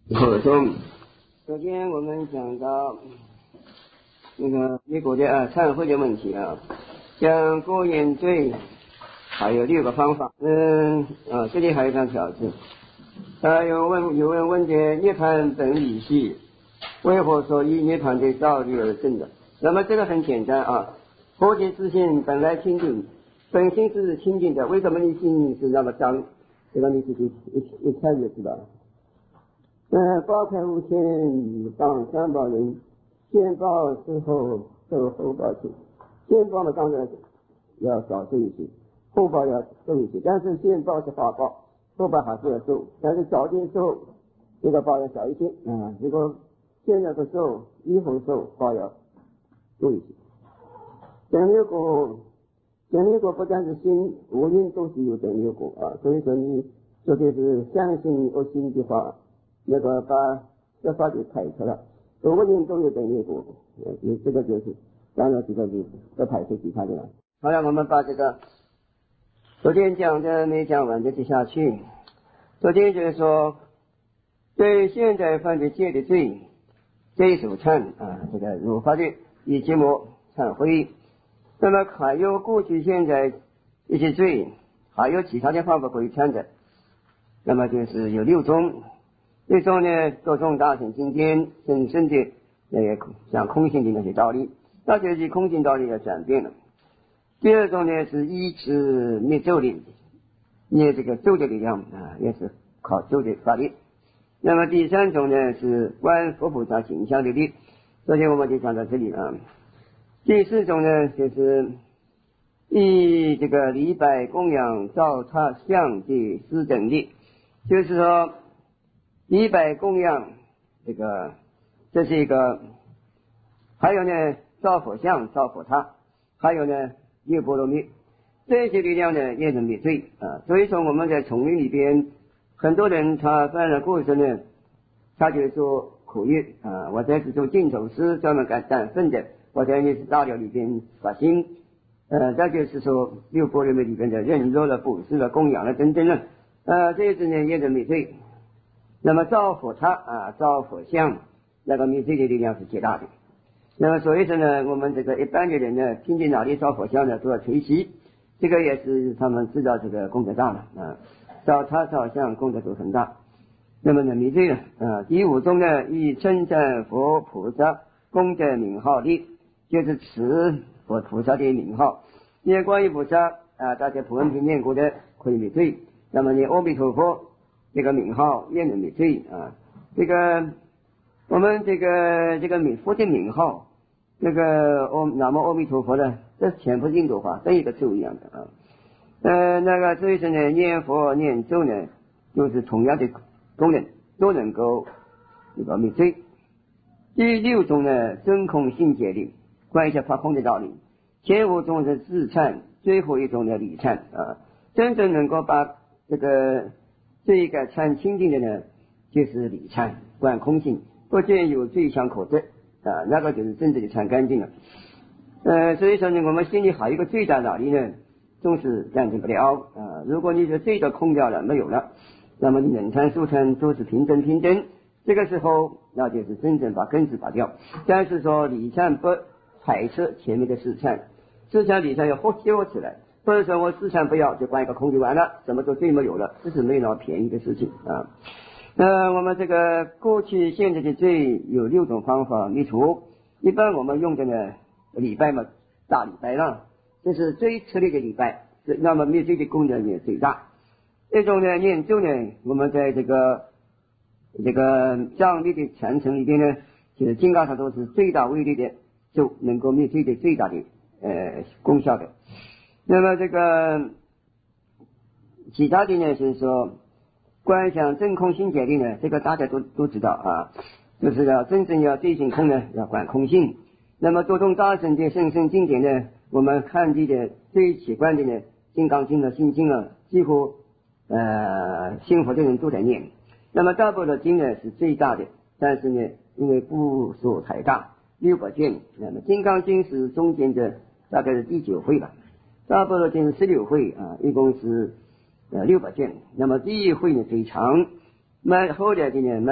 补充，首先我们讲到那个一国的忏悔的问题啊，讲过眼罪还有6个方法。这里还有一张条子，有人问的涅槃本理系为何说以涅槃的道理而证的？那么这个很简单啊，佛体自性本来清净，本性是清净的，为什么你心是那么脏？这个你自己一看就知道了。报开无天，当三宝人，先报之后受后报去。先报嘛，当然要少受一些，后报要受一些，但是先报是法报，后报还是要受，但是早点受这个报要小一些啊。如果现在不受，以后受报要多一些。等流果不但是心无因都是有等流果啊，所以说你特别是相信恶心的话，那个把这法给排除了，无因都有等流果，这个就是当然这个是不排除其他的了。好了，我们把这个昨天讲的没讲完的接下去。昨天就是说对现在犯的戒的罪这一手忏啊，这个如法律以及末忏悔。那么还有过去现在一些罪，还有其他的方法可以忏的，那么就是有6种。一种呢，各种大乘经典深深的那个像空性的那些道理，那就是空性道理的转变了。第二种呢，是依持灭咒的，灭这个咒的力量啊，也是靠咒的法力。那么第三种呢，是观佛菩萨形象的力。昨天我们就讲到这里啊。第4种呢，就是以这个礼拜供养照他像的施等力，就是说礼拜供养这是一个，还有呢照佛像照佛他，还有呢念波罗蜜，这些力量呢也能灭罪啊。所以说我们在丛林里边，很多人他犯了过失呢，他就说苦欲啊，我这是做净土师专门干胆粪的，或者你是大寮里边发心，再就是说6波罗蜜里边的忍辱了、布施了、供养了等等了，这些呢也能灭罪。那么照佛他啊，照佛像，那个灭罪的力量是极大的。那么所以说呢，我们这个一般的人呢，听见哪里照佛像呢，都要垂膝，这个也是他们知道这个功德大了啊，照他照像功德都很大。那么呢灭罪了啊。第5种呢，以称赞佛菩萨功德名号力，就是持佛菩萨的名号。念观音菩萨啊，大家普文平念过的可以灭罪。那么念阿弥陀佛这个名号也能灭罪啊。这个我们这个佛的名号，那个南无阿弥陀佛呢，这全部印度话跟一个咒一样的啊。那个所以说呢，念佛念咒呢，就是同样的功能，都能够这个灭罪。第6种呢，真空性解力，关于发空的道理。前5种是自忏，最后一种呢理忏啊。真正能够把这个忏清净的呢，就是理忏，观空性，不见有罪相可得啊，那个就是真正的忏干净了。所以说呢，我们心里还有一个罪在哪里呢，总是干净不了啊。如果你的罪都空掉了，没有了，那么你冷忏素忏都是平等，这个时候那就是真正把根子拔掉。但是说理忏不排斥前面的四忏，四忏理忏要合起来，或者说我四忏不要，就观一个空就完了，什么都罪没有了，这是没那么便宜的事情啊。我们这个过去现在的罪有6种方法灭除，一般我们用的呢礼拜嘛，大礼拜了，这是最彻底的礼拜，那么灭罪的功能也最大。这种呢念咒呢，我们在这个藏历的传承里边呢，就是金刚萨埵是最大威力的咒，能够灭罪的最大的功效的。那么这个其他的呢，就是说观想真空性解力呢，这个大家都知道啊，就是要真正要对性空呢，要观空性。那么多种大乘的圣圣经典呢，我们看的最奇观的呢，金刚经啊、心经啊，几乎信佛的人都在念。那么大般若经呢是最大的，但是呢因为部数太大，600卷，那么金刚经是中间的，大概是第9回吧。大般若经是16回啊，一共是600卷。那么第1回呢最长，后来的呢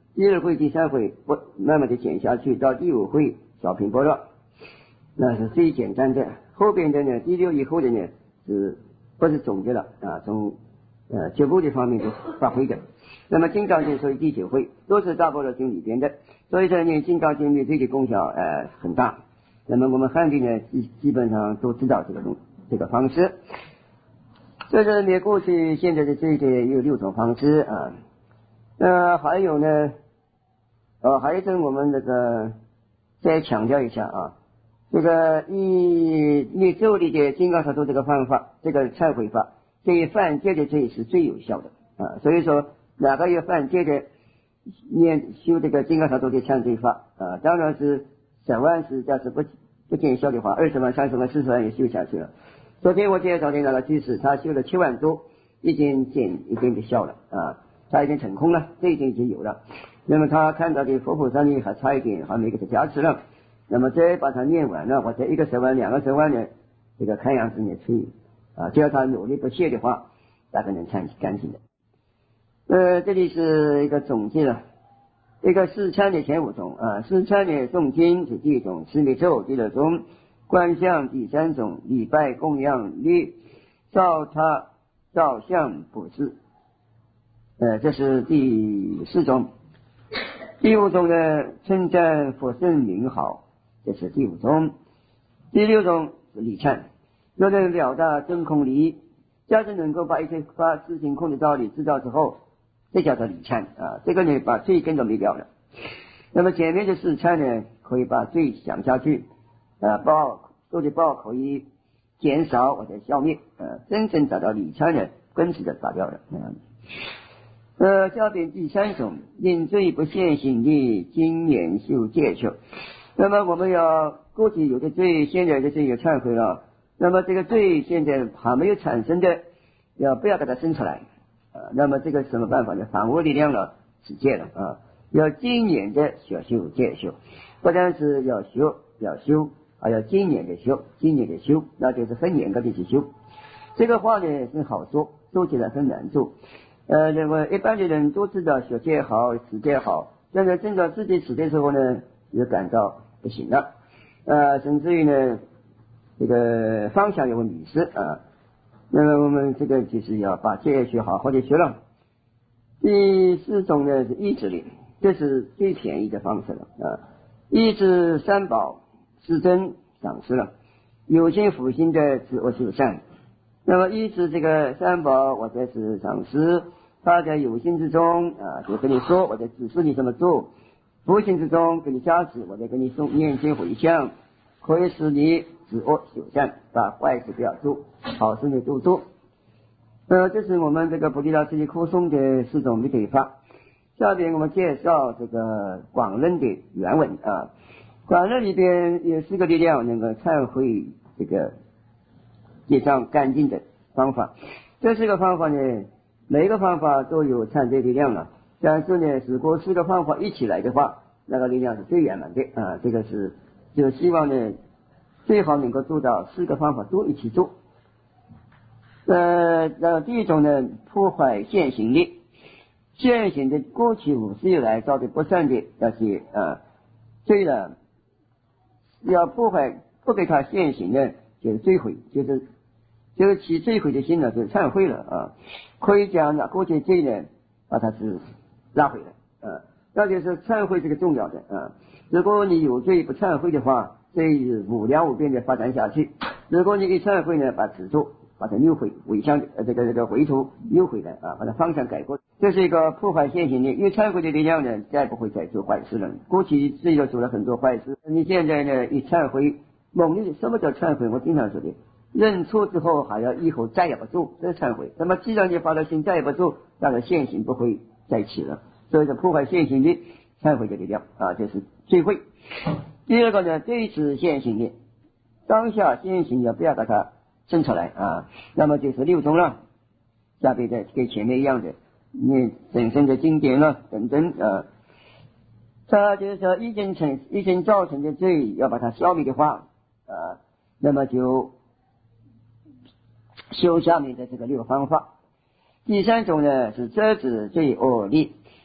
第二会、第三会不慢慢的减下去，到第五会小品般若，那是最简单的。后边的呢，第六以后的呢是不是总结了啊？从九部的方面都发挥的。那么金刚经属于第九会，都是大般若经里边的，所以说念金刚经的这个功效很大。那么我们汉地呢基本上都知道这个方式。这是灭过去现在的这个有6种方式啊。还有呢还有我们这个再强调一下啊，这个你咒里的金刚萨埵这个方法，这个忏悔法，对犯戒的罪是最有效的啊。所以说哪个有犯戒的修这个金刚萨埵的忏罪法啊，当然是10万是假使不见效的话，20万、30万、40万也修下去了。昨天我介绍的那个居士，他修了7万多，已经的效了啊，他已经成功了，这已经有了。那么他看到的佛菩萨呢还差一点，还没给他加持了。那么再把它念完了，或者1个10万、2个10万呢，这个看样子也可以啊，只要他努力不懈的话，大概能忏干净的。这里是一个总结了。这个四忏的前5种啊，四忏的诵经是第1种，持密咒第2种，观相第3种，礼拜供养律照他照相布施，这是第4种。第5种呢，称赞佛圣名号，这是第5种。第6种是理忏，有人表达真空理，假使能够把一切事情空的道理知道之后，这叫做理忏啊。这个呢把罪根都灭掉了。那么前面的4忏呢，可以把罪想下去做的报可以减少或者消灭真正达到理忏呢，根治的达掉了下边第3种，因罪不现行的经验修戒修。那么我们要过去有的罪，现在的罪有忏悔了，那么这个罪现在还没有产生的，不要给它生出来那么这个什么办法呢？反无力量了，止戒了要经验的修戒修，不但是要修，还要经验的修，那就是很严格的去修。这个话呢很好说，做起来很难做。认为一般的人都知道学戒好，持戒好，但是真到自己持的时候呢，也感到不行了甚至于呢这个方向也会迷失那么我们这个就是要把戒学好，或者学了。第4种呢是意志力，这是最便宜的方式了意志3宝是真丧失了，有心辅心的自我修善。那么意志这个3宝或者是丧失，他在有心之中就跟你说，我在指示你怎么做；无心之中给你加持，我在跟你念经回向，可以使你自我修善，把坏事不要做，好事呢都做。这是我们这个菩提道次第课诵的4种的对法。下边我们介绍这个广论的原文广论里边有4个力量能够忏悔这个结障干净的方法。这4个方法呢，每一个方法都有忏罪力量了，但是呢如果4个方法一起来的话，那个力量是最圆满的这个是就希望呢最好能够做到4个方法都一起做。第1种呢，破坏现行力，现行的过去50以来造的不善的那些罪了，要破坏，不给它现行的就是摧毁，就是起摧毁的心呢，就是忏悔了可以讲过去罪呢把它是拉回来那就是忏悔这个重要的如果你有罪不忏悔的话，罪是无量无边的发展下去。如果你一忏悔呢，把止住，把它扭回回向这个回头扭回来把它方向改过，这是一个破坏现行的。因为忏悔的力量呢，再不会再做坏事了。过去自己都做了很多坏事，你现在呢一忏悔，猛烈什么叫忏悔？我经常说的，认错之后还要以后再也不做，这是忏悔。那么既然你发了心再也不做，那个现行不会再起了，所以说破坏现行的忏悔的力量就是罪会。第2个呢，对治现行的，当下现行要不要把它生出来那么就是6种了。下边的跟前面一样的，你本身的经典了等等它就是说已经造成的罪要把它消灭的话那么就修下面的这个6个方法。第3种呢是遮止罪恶力，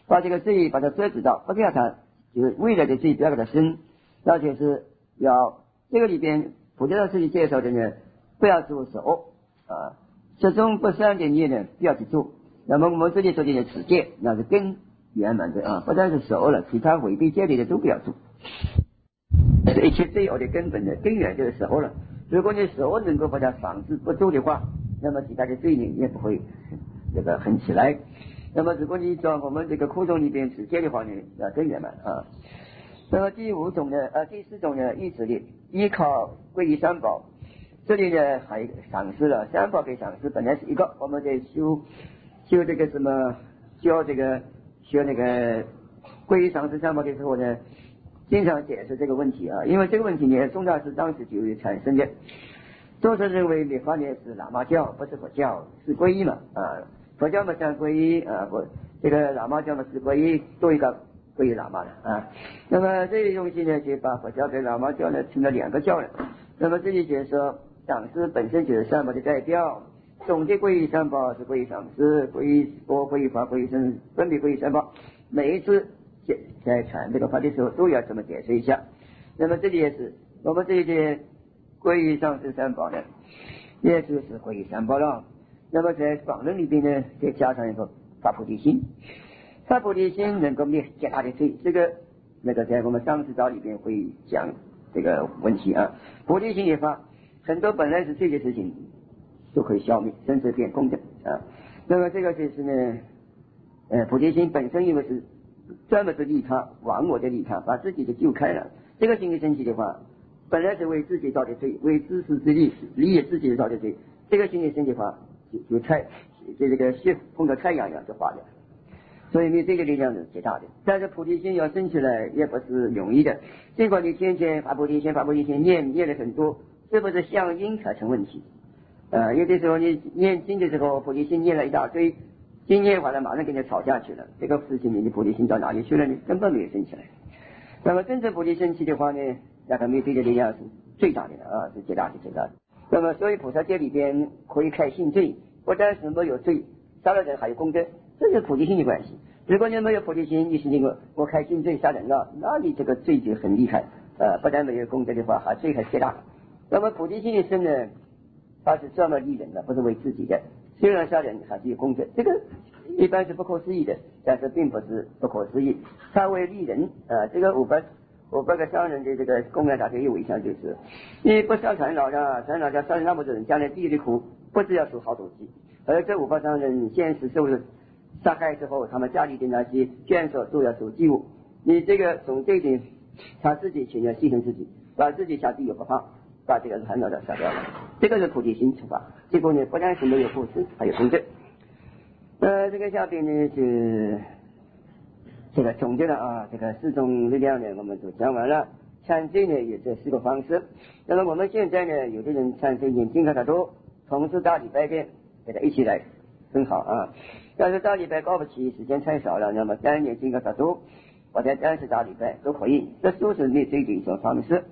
把这个罪把它遮止到，不要它就是未来的罪不要给它生，而且是要这个里边普天老师介绍的呢，不要做手啊，这种不善的业呢不要去做。那么我们这里说的持戒，那是根圆满的啊，不但是手了，其他违背戒律的都不要做。这一切罪恶的根本的根源就是手了。如果你手能够把它防治不做的话，那么其他的罪孽也不会这个很起来。那么如果你照我们这个课中里边持戒的话呢，要更圆满啊。那么第四种呢，意志力依靠皈依三宝。这里呢还赏识了三宝给赏识，本来是一个我们在修这个什么修那个皈依赏识三宝的时候呢，经常解释这个问题啊，因为这个问题呢，宗大师当时就有产生的。多数认为密法呢是喇嘛教，不是佛教，是皈依嘛啊，佛教嘛像皈依啊，这个喇嘛教嘛是皈依，多一个皈依喇嘛的啊。那么这些东西呢，就把佛教跟喇嘛教呢成了两个教了。那么这里就是说，赏识本身就是三宝的代表，总的皈依三宝是皈依赏识、皈依佛、皈依法、皈依僧，分别皈依三宝。每一次在传这个法的时候都要这么解释一下。那么这里也是我们这里的皈依上师三宝呢，也就是皈依三宝了。那么在广论里边呢，再加上一个发菩提心，发菩提心能够灭极大的罪。这个在我们上师道里边会讲这个问题啊。菩提心一发，很多本来是罪的事情都可以消灭，甚至变功德啊。那么这个就是呢，菩提心本身因为是专门是利他，忘我的利他，把自己给救开了。这个心一升起的话，本来是为自己造的罪，为自私自利，利益自己造的罪。这个心一升的话，就这个血碰到太阳一样就化掉。所以你这个力量是极大的。但是菩提心要升起来也不是容易的。尽管你天天发菩提心念了很多，是不是相应才成问题？有的时候你念经的时候，菩提心念了一大堆，经念完了马上跟你吵架去了，这个事情你的菩提心到哪里去了？你根本没有升起来。那么真正菩提升起的话呢，那个灭罪的力量是最大的啊，是极大的。那么所以菩萨戒里边可以开性罪，不但是没有罪，杀了人还有功德，这是菩提心的关系。如果你没有菩提心，你是那个我开性罪杀人了，那你这个罪就很厉害，不但没有功德的话，罪还极大。那么菩提心一生呢，他是专门利人的，不是为自己的。虽然杀人还是有功德，这个一般是不可思议的，但是并不是不可思议。他为利人这个500个商人的这个公案大概有一项就是，你不杀传老家杀人那么多人，将来地狱的苦不只要受好多级，而这500商人现实受了杀害之后，他们家里的那些眷属都要受饥饿。你这个从这一点，他自己情愿牺牲自己，把自己下地狱不怕，把这个传老的杀掉了，这个是菩提心出发。结果呢，不但是没有布施，还有功德。这个下边呢是这个总结了啊，这个4种力量呢我们都讲完了。忏罪呢有这4个方式。那么我们现在呢，有的人忏罪念经很多，同时大礼拜的给他一起来很好啊。要是大礼拜搞不起，时间太少了，那么单念经很多，或者单是大礼拜都可以，这都是灭罪的一种方式。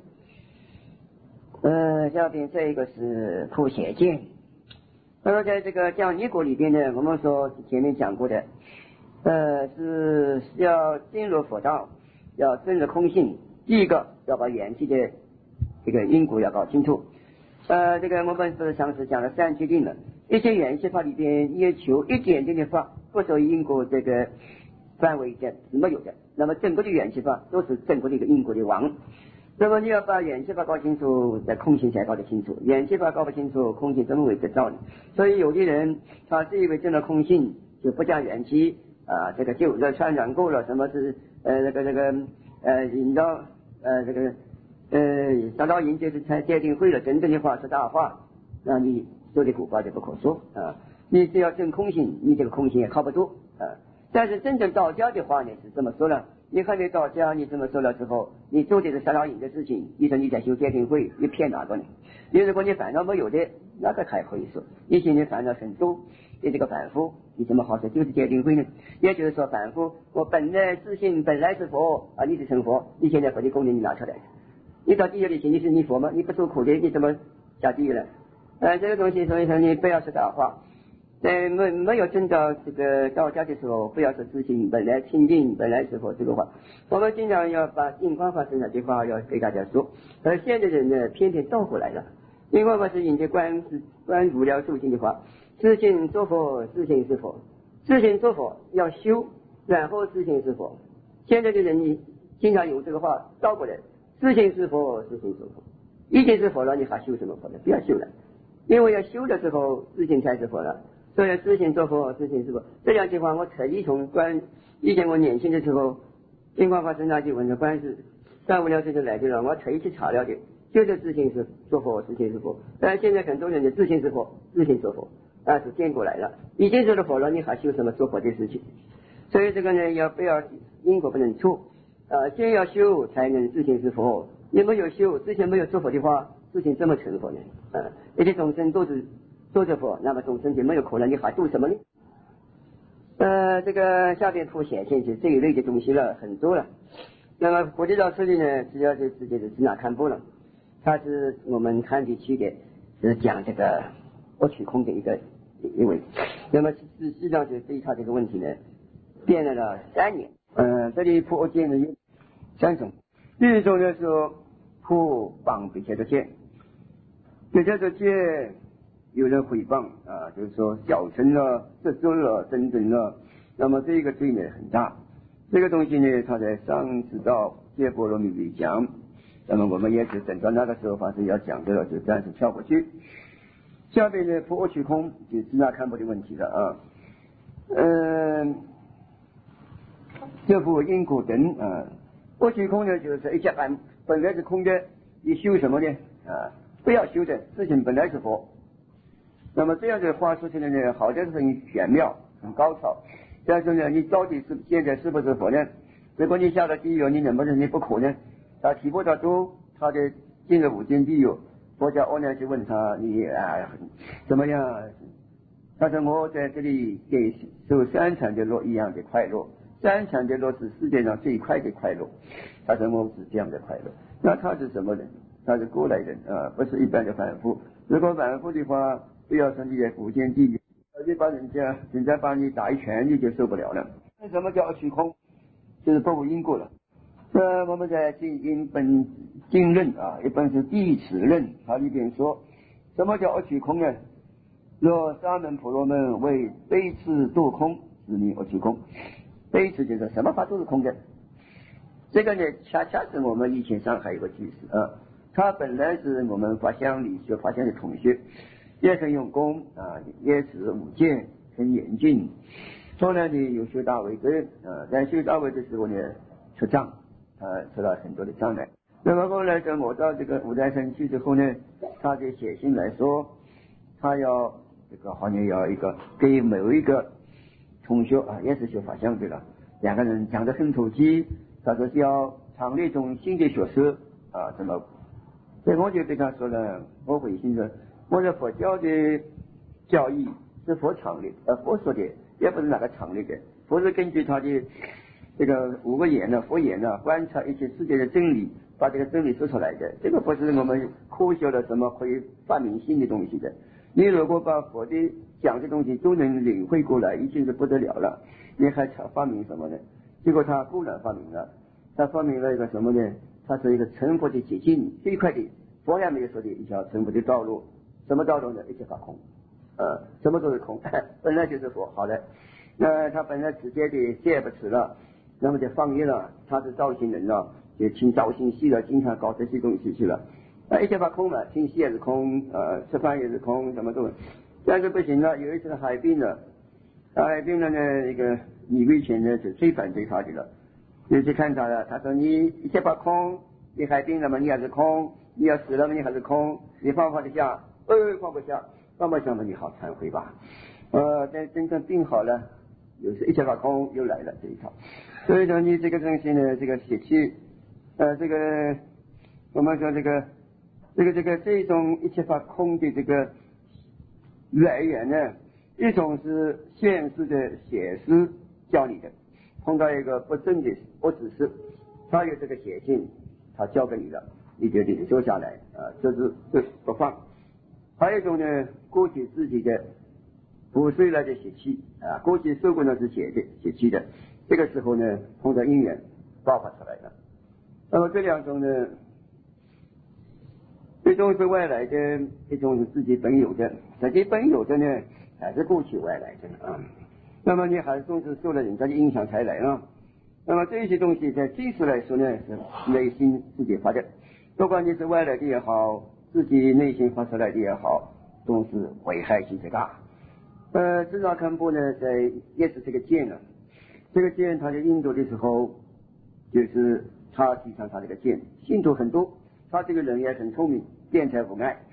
下边这一个是普贤见。那么在这个讲尼果里边呢，我们说前面讲过的，是要进入佛道，要证入空性。第一个要把元气的这个因果要搞清楚。这个我们是上次讲了3决定了，一些元气法里边要求一点点的法不属于因果这个范围的是没有的。那么整个的元气法都是整个的一个因果的王。那么你要把元气法搞清楚，在空性才搞得清楚。元气法搞不清楚，空性怎么会得到呢？所以有的人他是以为证了空性就不讲元气这个旧热传染够了，什么是引到达到引就是才界定会了，真正的话是大话，那你说的古话就不可说你只要证空性，你这个空性也靠不住但是真正道家的话呢是这么说了。你看你道家，你这么说了之后，你做的是杀老瘾的事情，你说你在修戒定慧，你骗哪个呢？你如果你烦恼没有的，那个还可以说。你现在烦恼很多，你这个凡夫，你怎么好说就是戒定慧呢？也就是说，凡夫我本来自信本来是佛你是成佛，你现在佛的功能你拿出来，你到地狱里去，你是你佛吗？你不受苦的，你怎么下地狱了？这个东西，所以说你不要说大话。 在没有证到这个道家的时候，不要说自性本来清净，本来是佛这个话，我们经常要把印光法师那句话要给大家说。而现在人呢，偏偏倒过来了。印光法师引的观无量寿经的话，自性作佛，自性是佛，自性作佛要修，然后自性是佛。现在的人你经常用这个话倒过来，自性是佛，自性是佛，已经是佛了，你还修什么佛呢？不要修了，因为要修的时候，自性才是佛了。所以自性作佛，自性是佛。这两句话我特意从以前我年轻的时候，印光法师那句文的观是3无量寿经来的了，我特意去查了的，就是自性是作佛，自性是佛。但是现在很多人的自性是佛，自性作佛，是颠过来了。已经做了佛了，你还修什么做佛的事情？所以这个呢，不要因果不能错，先要修才能自性是佛。你没有修，之前没有做佛的话，自性怎么成佛呢？一切众生都是做着佛，那么众生就没有可能，你还度什么呢？这个下边铺显现就这一类的东西了，很多了。那么国际道这里呢，主要就直接的支那堪布了，他是我们看地区的，是讲这个我取空的一位。那么实际上就对他这个问题呢，辩论了3年。这里铺见呢有3种，第一种呢是铺帮别切的见，别切的见。有人诽谤就是说小乘了、这宗了等等了，那么这个罪呢很大。这个东西呢，他在上师道戒波罗蜜里讲，那么我们也是等到那个时候法师要讲的了，就暂时跳过去。下面呢，破我取空就支那堪布的问题了啊。这部因果等我取空呢，就是一切本来是空的，你修什么呢？不要修的，事情本来是佛。那么这样的话说起来呢，好像是很玄妙、很高超，但是呢，你到底现在是不是佛呢？如果你下了地狱，你能不能你不可能？他提婆达多，他的进了5间地狱，佛家阿难就问他，你怎么样？他说我在这里给受3场的乐一样的快乐，3场的乐是世界上最快的快乐。他说我是这样的快乐。那他是什么人？他是过来人不是一般的凡夫。如果凡夫的话，不要说你在5间地狱，你把人家把你打一拳，你就受不了了。为什么叫虚空？就是不无因果了。我们在一本经论一本是地持论，它里边说，什么叫虚空呢？若沙门婆罗门为悲智度空，是名虚空。悲智就是什么法都是空的。这个呢，恰恰是我们以前上海有个居士他本来是我们法相理学法相的同学。也很用功也是5戒很严谨。后来呢有修大为根在修大为的时候呢出障出了很多的障碍。那么后来等我到这个五台山去之后呢，他就写信来说，他要这个好像要一个给某一个同学也是学法相对了，2个人讲得很投机，他说是要创立一种新的学说怎么？所以我就对他说了，我回信说，我的佛教的教义是佛创立佛说的，也不是哪个创立的，佛是根据他的这个5个眼佛眼观察一切世界的真理，把这个真理说出来的。这个不是我们科学的什么可以发明新的东西的。你如果把佛的讲的东西都能领会过来，已经是不得了了，你还发明什么呢？结果他固然发明了，他发明了一个什么呢？他是一个成佛的捷径，最快的，佛也没有说的一条成佛的道路。什么道路呢？一切法空什么都是空本来就是佛。好了，那他本来直接的戒不吃了，那么就放逸了，他是造型人了，就听造型戏了，经常搞这些东西去了一切法空嘛，听戏也是空吃饭也是空，什么都。但是不行了，有一次海病了，呢一个李卫全呢就最反对他的了，就去看他了。他说你一切法空，你海病了嘛，你还是空，你要死了嘛，你还是空，你放得下？放不下，放不下嘛，你好忏悔吧。但真正病好了，有时一切法空又来了这一套。所以说你这个东西呢，这个血气这个我们说这种一切法空的这个来源呢，一种是现实的写诗教你的，碰到一个不正的不只是他有这个写信，他交给你了，你就得收下来这是不放。还有一种呢，过去自己的补水来的血气啊，过去受过的是血气的，这个时候呢，通过因缘爆发出来了。那么这两种呢，一种是外来的，一种是自己本有的。自己本有的呢，还是过去外来的啊。那么你还是总是受了人家的影响才来了。那么这些东西在技术来说呢，是内心自己发的，不管你是外来的也好，自己内心发出来的也好，都是危害性最大。智纳堪布呢，也是这个剑啊，这个剑他在印度的时候，就是他提倡他这个剑，信徒很多，他这个人也很聪明，辩才无碍。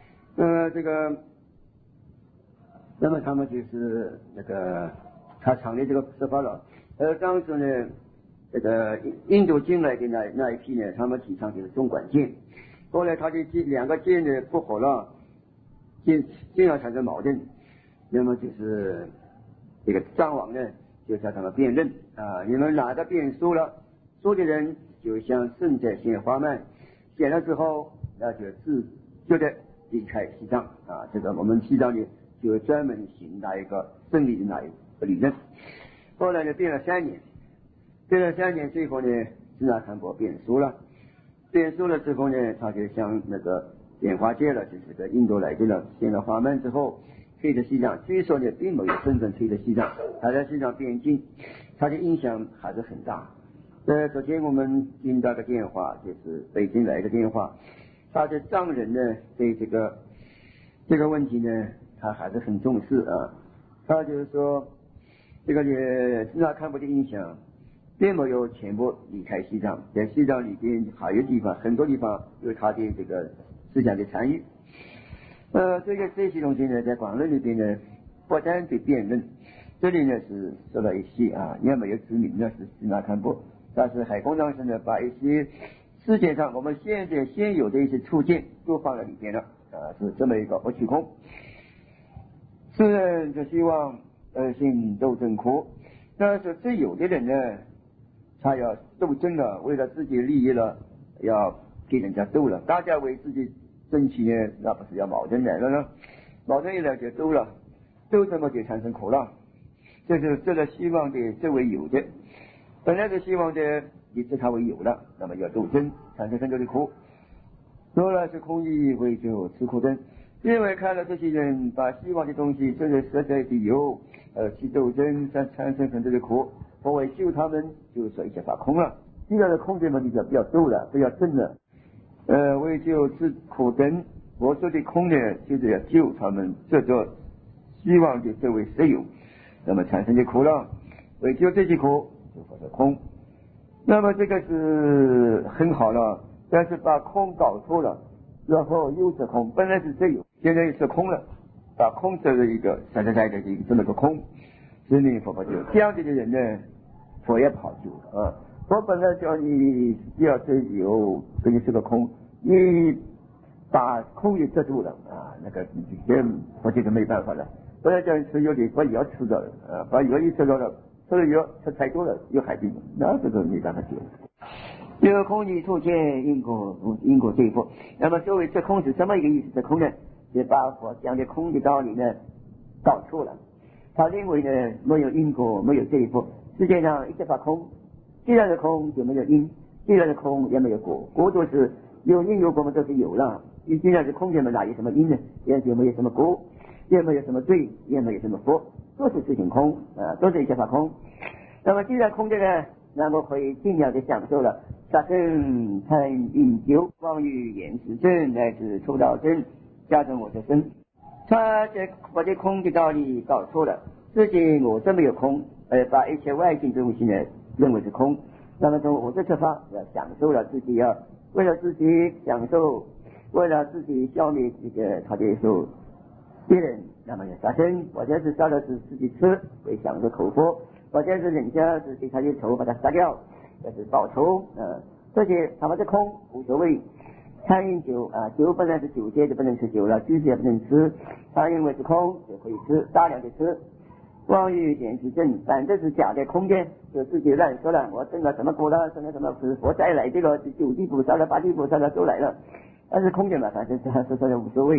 那么他们就是他创立这个释法了。当时呢，这个印度进来的那一批呢，他们提倡就是中管剑。后来他的两个剑呢不合了，经常产生矛盾。那么就是这个藏王呢，就叫他们辩论啊，你们哪个辩输了，输的人就像圣者显花曼，显了之后，那就自觉的离开西藏啊。这个我们西藏呢就专门行那一个胜利的那一个理论。后来呢辩了3年，最后呢，智纳堪布辩输了之后呢，他就向那个莲花界了，就是个印度来的了，显了花曼之后。推着西藏，据说呢并没有真正推着西藏，还在西藏边境，它的影响还是很大。昨天我们听到个电话，就是北京来的电话，他的藏人呢对这个问题呢，他还是很重视啊。他就是说，这个智纳堪布的影响并没有全部离开西藏，在西藏里边还有地方，很多地方有他的这个思想的参与。这些东西呢，在广论里边呢，不单对辩论，这里呢是说了一些啊，也没有指明的是智纳堪布，但是海公当时呢，把一些世界上我们现有的一些处境都放在里边了啊，是这么一个不虚空。世人就希望心斗争苦，但是最有的人呢，他要斗争了，为了自己利益了，要给人家斗了，大家为自己争取呢，那不是要矛盾来了呢？矛盾一来就斗了，斗什么就产生苦了。这是这个希望的这为有的，本来是希望的，你视它为有了，那么要斗争，产生很多的苦。多了是空义为就吃苦争，因为看了这些人把希望的东西，这是实在的有，去斗争，产生很多的苦。我为救他们，就是说一切法空了。既然是空的嘛，你就不要斗了，不要争了。为救吃苦争，我说的空呢，就是要救他们这个希望的这位实有，那么产生的苦了，为救这些苦，就说是空。那么这个是很好了，但是把空搞错了，然后又是空，本来是实有，现在又是空了，把空作为一个实在的这么个空，所以佛不救。这样子的人呢，佛也不好救了啊。我本来叫你要是有，给你是个空，你把空也遮住了啊，那个我觉得没办法了。本来叫你吃药的，把药吃到了啊，把药一吃到了，吃了药吃太多了，有害病，那这个没办法救了。这个空即出现因果对付。那么所谓这空是什么一个意思？这空呢，是把佛讲的空的道理呢搞错了。他认为呢，没有因果，没有对付，世界上一切法空。既然是空就没有因，既然是空也没有果，果都是有因有果嘛，都是有了。你既然是空间嘛，哪有什么因呢？也就没有什么果，也没有什么罪，也没有什么佛，都是事情空啊，都是一切法空。那么既然空的呢，那么可以尽量的享受了杀生、贪、饮酒、妄语、言辞正乃至抽道正，加重我的身。他把这空的道理搞错了，自己我这没有空，把一切外境东西呢认为是空，那么从我这出发要享受了自己，要为了自己享受，为了自己消灭这个他的时别人，那么要杀生，或者是杀的是自己吃，为享受口腹，或者是人家是对他的仇把他杀掉，这是报仇这些他们的空无所谓。贪饮酒啊，酒本来是酒戒就不能吃酒了，酒戒不能吃，他认为是空就可以吃，大量的吃。妄语言辞正，反正是假的空的，就自己乱说了。我证了什么果了，证了什么是佛再来这个九地菩萨了、八地菩萨了都来了，但是空的嘛，反正是说的无所谓。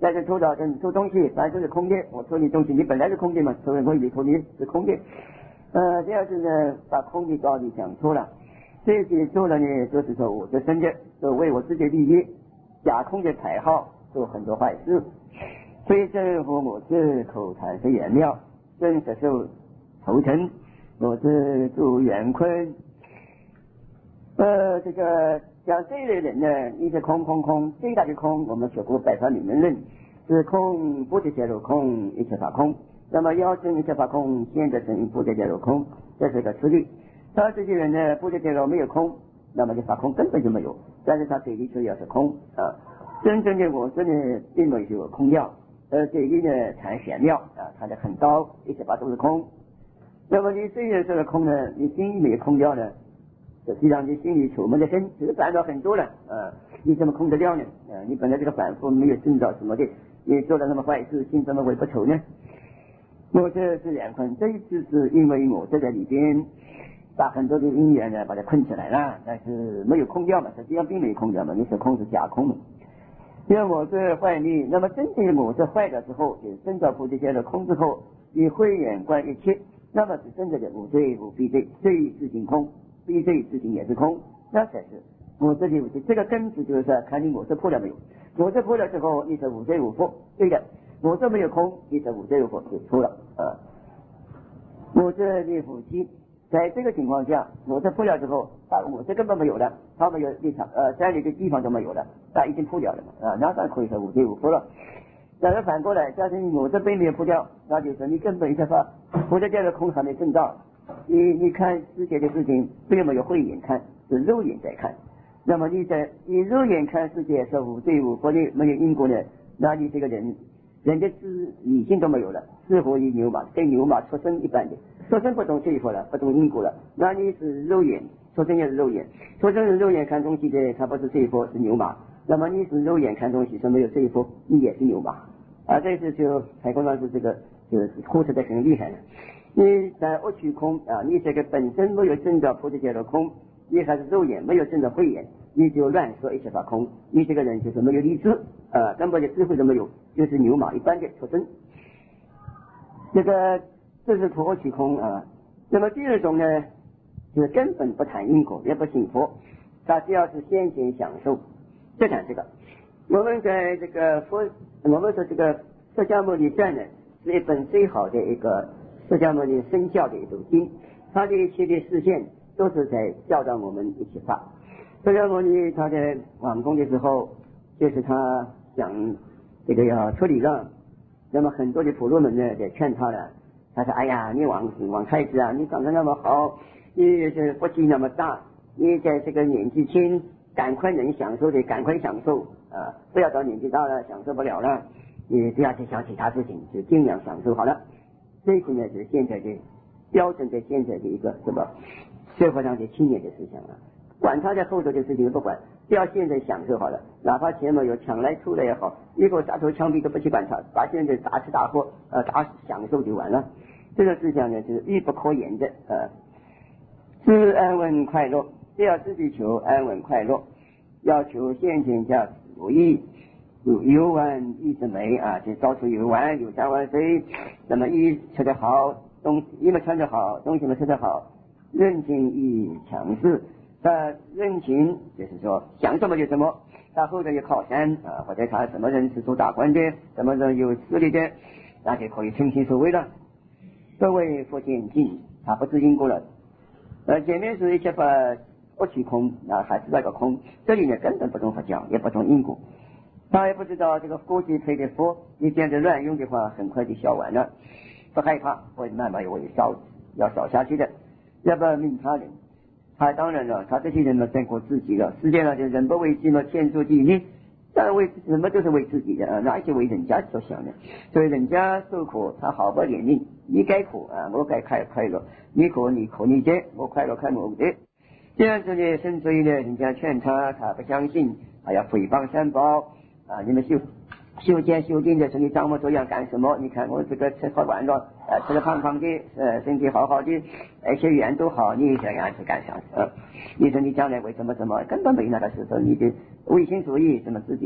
但是抽东西反正是空的，我抽你东西，你本来是空的嘛，抽我以为抽你是空的。第二是呢，把空的道理讲错了，这些做了呢，都是说我的真的，都为我自己利益，假空的牌号，做很多坏事。非正和我是口才是圆妙，真实受头疼，我是祝元坤。这个像这类人呢，一直空，最大的空，我们学过百法明门论，是空不得解入空，一切法空。那么要证一切法空，现在证不得解入空，这是个实例。他这些人呢，不得解入没有空，那么就法空根本就没有，但是他嘴里却要是空啊。真正的我这呢，并没有空掉，嘴里呢才玄妙啊，他的很高，一切法都是空。那么你虽然这个空呢，你心里没有空掉呢？实际上你心里愁闷的深，只是烦恼很多了你怎么空得掉呢？你本来这个反复没有征兆什么的，你做了那么坏事，心怎么会不愁呢？我这是两困，这一次是因为我这在里边把很多的因缘呢把它困起来了，但是没有空掉嘛，实际上并没有空掉嘛，你说空是假空嘛。因为我这坏力，那么真正我这坏的时候，就是真照菩提见了空之后，你慧眼观一切，那么是真正的无罪无必罪，罪自性空。必罪自性也是空，那才是我这里无罪。这个根子就是说，看你我这破了没有。我这破了之后，你是无罪无惑，对的。我这没有空，你是无罪无惑，就错了我这里夫妻，在这个情况下，我这破了之后我这根本没有了，他们有立场在那个地方都没有了，那已经破掉了嘛那当然可以说无罪无惑了。但是反过来，假设我这边没有破掉，那就是你根本一下法，我这个空还没证到。你看世界的事情并没有慧眼看，是肉眼在看。那么你肉眼看世界是无罪无惑的，没有因果的，那你这个人的理性都没有了，似乎与牛马跟牛马出生一般的，出生不懂罪过了，不懂因果了，那你是肉眼，出生也是肉眼，出生是肉眼看东西的，它不是罪过是牛马。那么你是肉眼看东西，是没有罪过，你也是牛马这是就海公老师这个就是护持的很厉害了。你在恶取空你这个本身没有证到菩提解脱空，你还是肉眼没有证到慧眼，你就乱说一切法空，你这个人就是没有理智根本的智慧都没有，就是牛马一般的出身。这是破恶取空那么第二种呢，就是根本不谈因果，也不信佛，他只要是先行享受，就谈这个。我们在这个我们说这个释迦牟尼传呢，是一本最好的一个释迦牟尼身教的一种经，他的一切的视线都是在教导我们一切法。释迦牟尼他在王宫的时候，就是他想这个要出礼让，那么很多的婆罗门呢在劝他了，他说哎呀，你王太子你长得那么好，你这福气那么大，你在这个年纪轻，赶快能享受的赶快享受不要到年纪大了享受不了了，你不要去想其他事情，就尽量享受好了。这个呢是现在的标准的现在的一个什么社会上的青年的思想管他在后头的事情不管，只要现在享受好了，哪怕钱没有抢来出来也好，一个打头枪毙都不去管他，把现在大吃大喝大享受就完了。这个思想呢是亦不可言的是安稳快乐，只要自己求安稳快乐，要求现前价值如意，游玩一直美就到处游玩，游山玩水，那么衣吃得好，衣服穿得好，东西们吃得好，人情亦强势人情就是说想什么就什么，他后头有靠山或者他什么人是做大官的，什么人有势力的，那就可以称心所谓了。各位佛见境，他不知因果了前面是一些法不取空还是那个空，这里呢根本不懂佛教，也不懂因果，他也不知道这个过去配的佛，你这样子乱用的话很快就消完了，不害怕会慢慢会要少下去的，要不命他人。他当然了，他这些人呢在过自己了，世界上就人不为己嘛，天诛地灭，当然为什么都是为自己的哪一些为人家着想的？所以人家受苦他毫不怜悯，你该苦我该快乐，你苦你的，我快乐看我的，这样子呢，甚至于呢人家劝他不相信，还要诽谤三宝你们修戒修定的时候你长我这样干什么？你看我这个吃喝玩乐吃得胖胖的身体好好的，而且语言都好，你这样是干啥你说你将来为什么根本没那个事，说你的唯心主义什么自己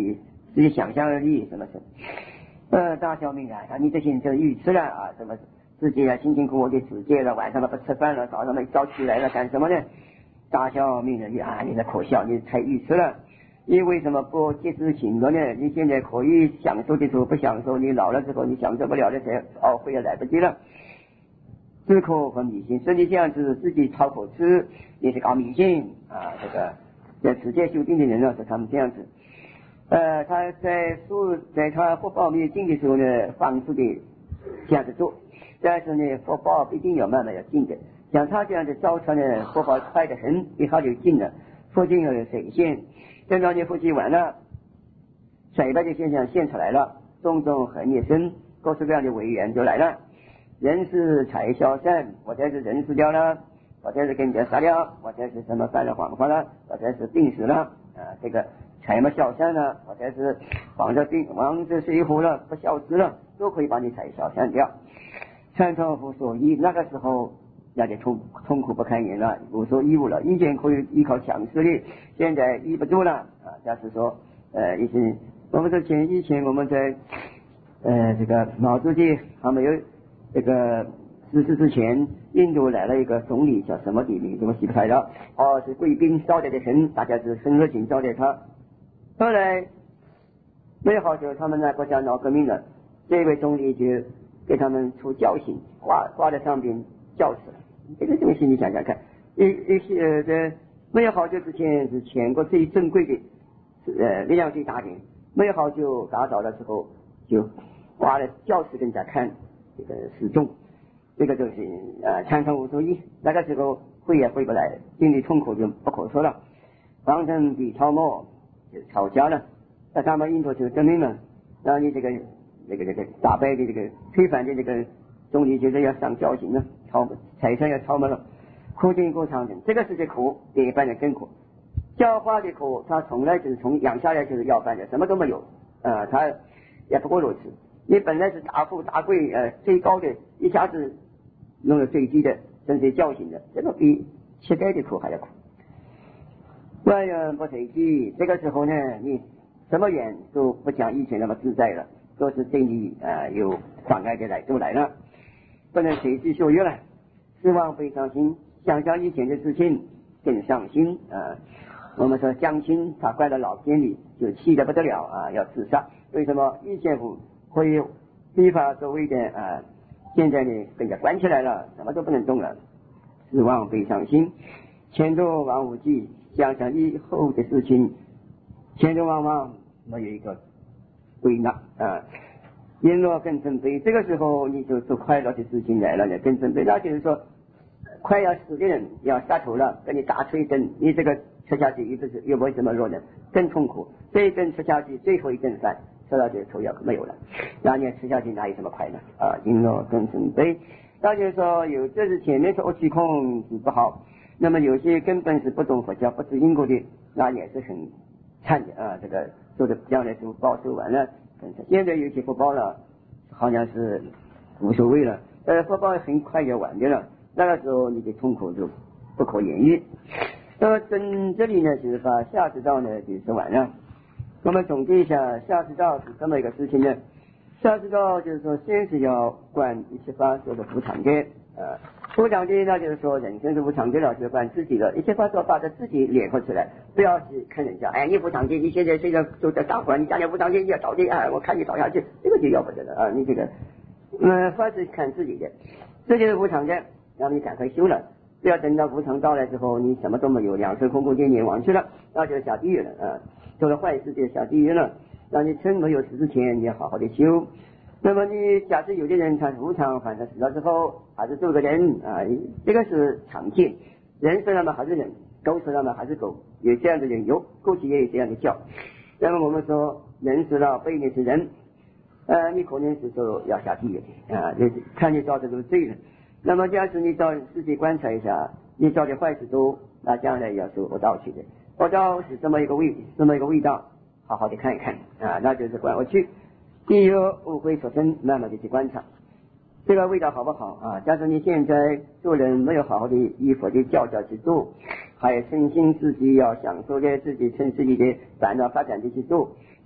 自己想象而已，什么是大小命啊，你这些就愚痴了啊，什么自己辛辛苦苦的自戒了，晚上不吃饭了，早上一早起来了干什么呢？大小命的啊，你在可笑，你太愚痴了。你为什么不及时行乐呢？你现在可以享受的时候不享受，你老了之后你享受不了的时候，悔也来不及了。自口和迷信，实际上是自己讨口吃，也是搞迷信啊。这个在持戒修定的人呢，是他们这样子。他在他福报没有尽的时候呢，放肆的这样子做，但是呢，福报必定要慢慢要尽的。像他这样的造船呢，福报快得很，一下就尽了。附近有水线，等到你复习完了，水败的现象现出来了，种种横业生，各式各样的违缘就来了。人是财消散，我才是人死掉了，我才是跟人家杀掉，我才是什么犯了谎话了，我才是病死了这个财嘛消散了，我才是王子水火了，不消失了，都可以把你财消散掉。参透无所依，那个时候那就痛苦不堪言了，无所依无了。以前可以依靠强势力，现在依不住了啊。假使说我们以前我们在这个毛主席还没有这个逝世之前，印度来了一个总理，叫什么的名字我记不太了，是贵宾招待的很，大家是很热情招待他。后来没有好久，他们那国家闹革命了，这位总理就给他们出教训，挂在上边教死了。这个东西你想想看，在没有好久之前是全国最珍贵的力量最大的，没有好久打倒的时候就挂了教死给人家看，这个示众，这个就是参透无所依。那个时候回也回不来，心里痛苦就不可说了。王政比超末就吵架了，那他们印度就证明了，让你这个打败的这个推翻的这个总理觉得要上绞刑了，财产要超没了，苦尽过长城，这个世界苦比一般人更苦。教化的苦，他从来就是从养下来就是要饭的，什么都没有他也不过如此。你本来是大富大贵最高的，一下子弄了最低的，甚至教训的，这个比乞丐的苦还要苦。万人不随机，这个时候呢，你什么缘都不像以前那么自在了，都是对你有妨碍的都来了，不能随机受约了。失望非常心，想想以前的事情更伤心我们说江青他怪到老天里，就气得不得了要自杀。为什么以前会非法所谓的现在呢更加关起来了，什么都不能动了，失望非常心，前途往无计，想想以后的事情，前途往往没有一个归纳因若更准备，这个时候你就做快乐的事情来了呢，更准备，那就是说快要死的人要杀头了，给你打出一针，你这个吃下去又为什么弱呢？更痛苦，这一针吃下去，最后一顿饭吃到这头要没有了，那你吃下去哪有什么快乐因若更准备，那就是说这是前面是恶气空是不好，那么有些根本是不懂佛教不知因果的，那也是很惨的这个做的将来就报受完了。现在有些福报了，好像是无所谓了，福报很快就完的了，那个时候你的痛苦就不可言喻。那么这里呢，就是把下士道呢就说完了。我们总结一下，下士道是这么一个事情呢。下士道就是说，先是要观一切法说的无常的无常的那就是说人生是无常的了，就是观自己的一切法说把它自己联合出来，不要去看人家你无常的，你现在就在大官，你将来无常的你要倒的我看你倒下去，这个就要不得了你这个凡是看自己的，这就是无常的，让你赶快修了，不要等到无常到来之后你什么都没有，两手空空念念亡去了，那就下地狱了做了坏事就下地狱了。那你趁没有死之前你要好好的修。那么你假设有的人他是无常，反正死了之后还是做个人这个是常见，人死了嘛还是人，狗死了嘛还是狗，有这样的人有，过去也有这样的教。那么我们说人死了不一定是人你可能是说要下地狱看你造的这个罪了。那么假使你到自己观察一下，你造的坏事多，那将来要受恶道去的，恶道是这么一个味道，好好的看一看那就是观恶趣。第一个误会所生，慢慢的去观察这个味道好不好假设你现在做人没有好好的依佛的教教去做，还有身心自己要享受的自己趁自己的烦恼发展的去做，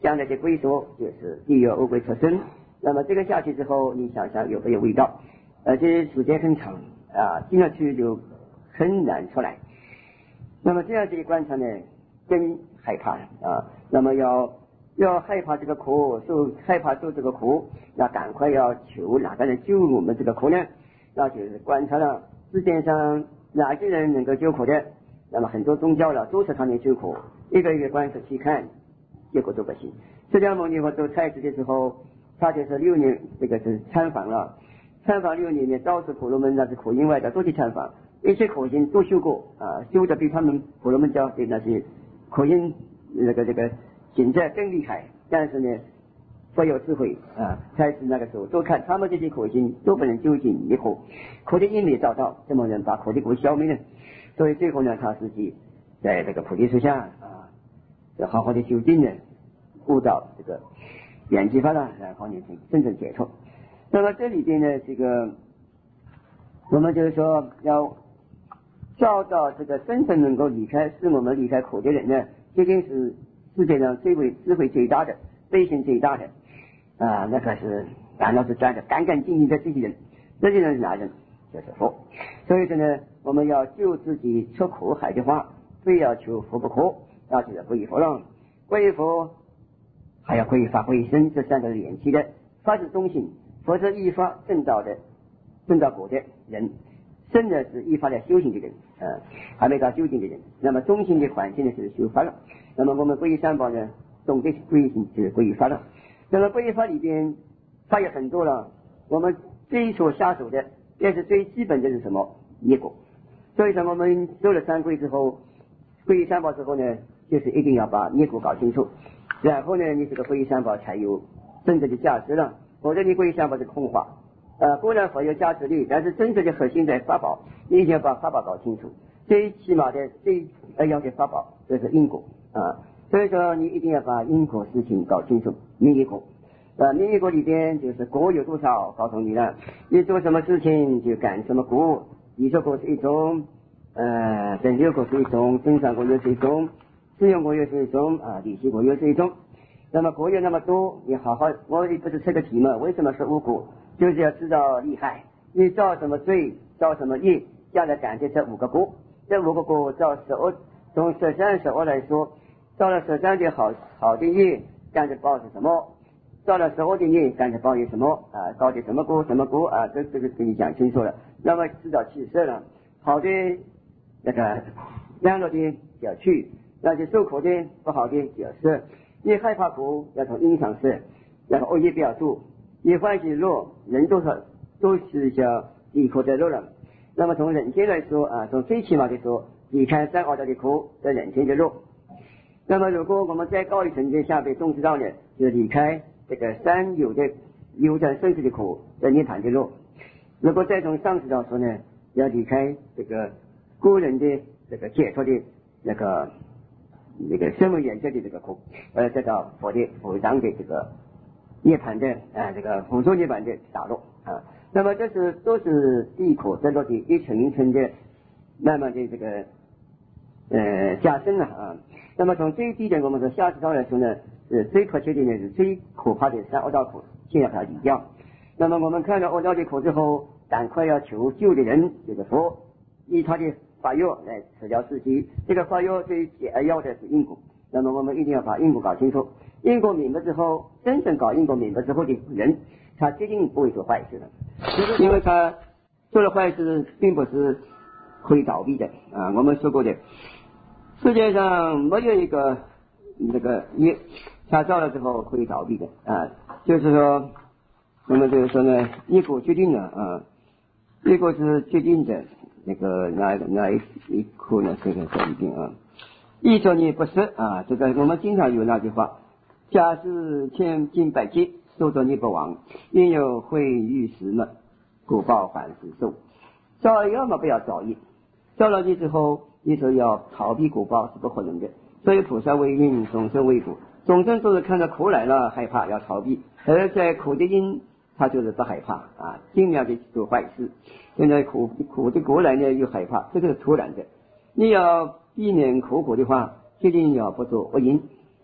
将来的归宿就是地狱恶鬼出生。那么这个下去之后，你想想有没有味道？而且时间很长进了去就很难出来。那么这样子一观察呢，更害怕那么要害怕这个苦，害怕受这个苦，那赶快要求哪个人救我们这个苦呢？那就是观察了世界上哪些人能够救苦的。那么很多宗教了都是他们救苦，一个一个观察去看，结果都不行。释迦牟尼佛做太子的时候，他就是6年这个是参访了，参访6年呢，到处婆罗门那是苦因外的都去参访，一切苦行都修过修的比他们婆罗门教的那些苦因这个行者更厉害，但是呢不有智慧开始那个时候都看他们这些苦行都不能究竟离苦，苦的因没找到，怎么能把苦的苦消灭呢？所以最后呢，他自己在这个菩提树下要好好的修定呢，悟到这个缘起法了，然后呢真正解脱。那么这里边呢，这个我们就是说要找到这个真正能够使我们离开苦的人呢，究竟是世界上智慧最大的、悲心最大的那个是烦恼是专的干干净净的这些人是哪人？就是佛。所以说呢，我们要救自己出苦海的话，非要求佛不可，那就是皈依佛了。皈依佛还要皈依法、皈依僧，这3个是连起的。法是中性，佛是依法证道果的人，僧呢是依法来修行的人还没到修行的人。那么中性的环境呢是修法了。那么我们皈依三宝呢，总的皈依就是皈依法了。那么皈依法里边法有很多了，我们最所下手的也是最基本的是什么？业果。所以说我们修了3皈之后，皈依三宝之后呢，就是一定要把业果搞清楚，然后呢你这个皈依三宝才有真正的价值了。否则你皈依三宝是空话固然佛有加持力，但是真正的核心在法宝，你一定要把法宝搞清楚。最起码的最要的法宝就是因果所以说你一定要把因果事情搞清楚。因果因果里边就是果有多少告诉你了，你做什么事情就感什么果，你说果是一种等流果是一种，增上果又是一种，适用果又是一种利息果又是一种。那么果有那么多，你好好，我不是这个题嘛，为什么是无果？就是要知道厉害，你造什么罪，造什么业，将来感觉这5个果，这5个果造12，从13、12来说，造了13的好的业，感觉报是什么？造了12的业，感觉报有什么到底什么果这个给你讲清楚了。那么知道起色了，好的那个良乐的就去，那就受苦的不好的就是你害怕苦，要从因上色，然后恶业不要做，你欢喜乐，人都是叫离苦得乐了。那么从人间来说从最起码的说，离开3恶道的苦，在人间的乐。那么如果我们再高一层的下辈中知道呢，就是离开这个3有的流转生死的苦，在涅槃的乐。如果再从上知道说呢，要离开这个孤人的这个解脱的那个生为缘觉的这个苦，再到佛当的这个涅槃的这个辅助涅槃的打落那么这是都是地苦得落的一层一层的慢慢的这个加深了那么从最低的我们说下知道来说呢，是最迫切的呢，是最可怕的3恶道苦，先要把它理掉。那么我们看到恶道的苦之后，赶快要求救的人就是佛，以他的法药来治疗自己。这个法药最要的是因果，那么我们一定要把因果搞清楚。因果明白之后，真正搞因果明白之后的人，他决定不会做坏事的，因为他做了坏事并不是会倒闭的我们说过的，世界上没有一个业他造了之后会倒闭的就是说我们就是说呢，业果决定了业果是决定的那个哪一苦呢？这个在里边一说你不是这个我们经常有那句话，假使千金百劫，受着你不亡，因有会遇时呢，果报还是受。造业嘛不要造业，造了业之后，你说要逃避果报是不可能的。所以菩萨为因，众生为果，众生都是看到苦来了害怕要逃避，而在苦的因他就是不害怕尽量的做坏事。现在苦的果来呢又害怕，这个是突然的。你要避免苦果的话，一定要不做恶因。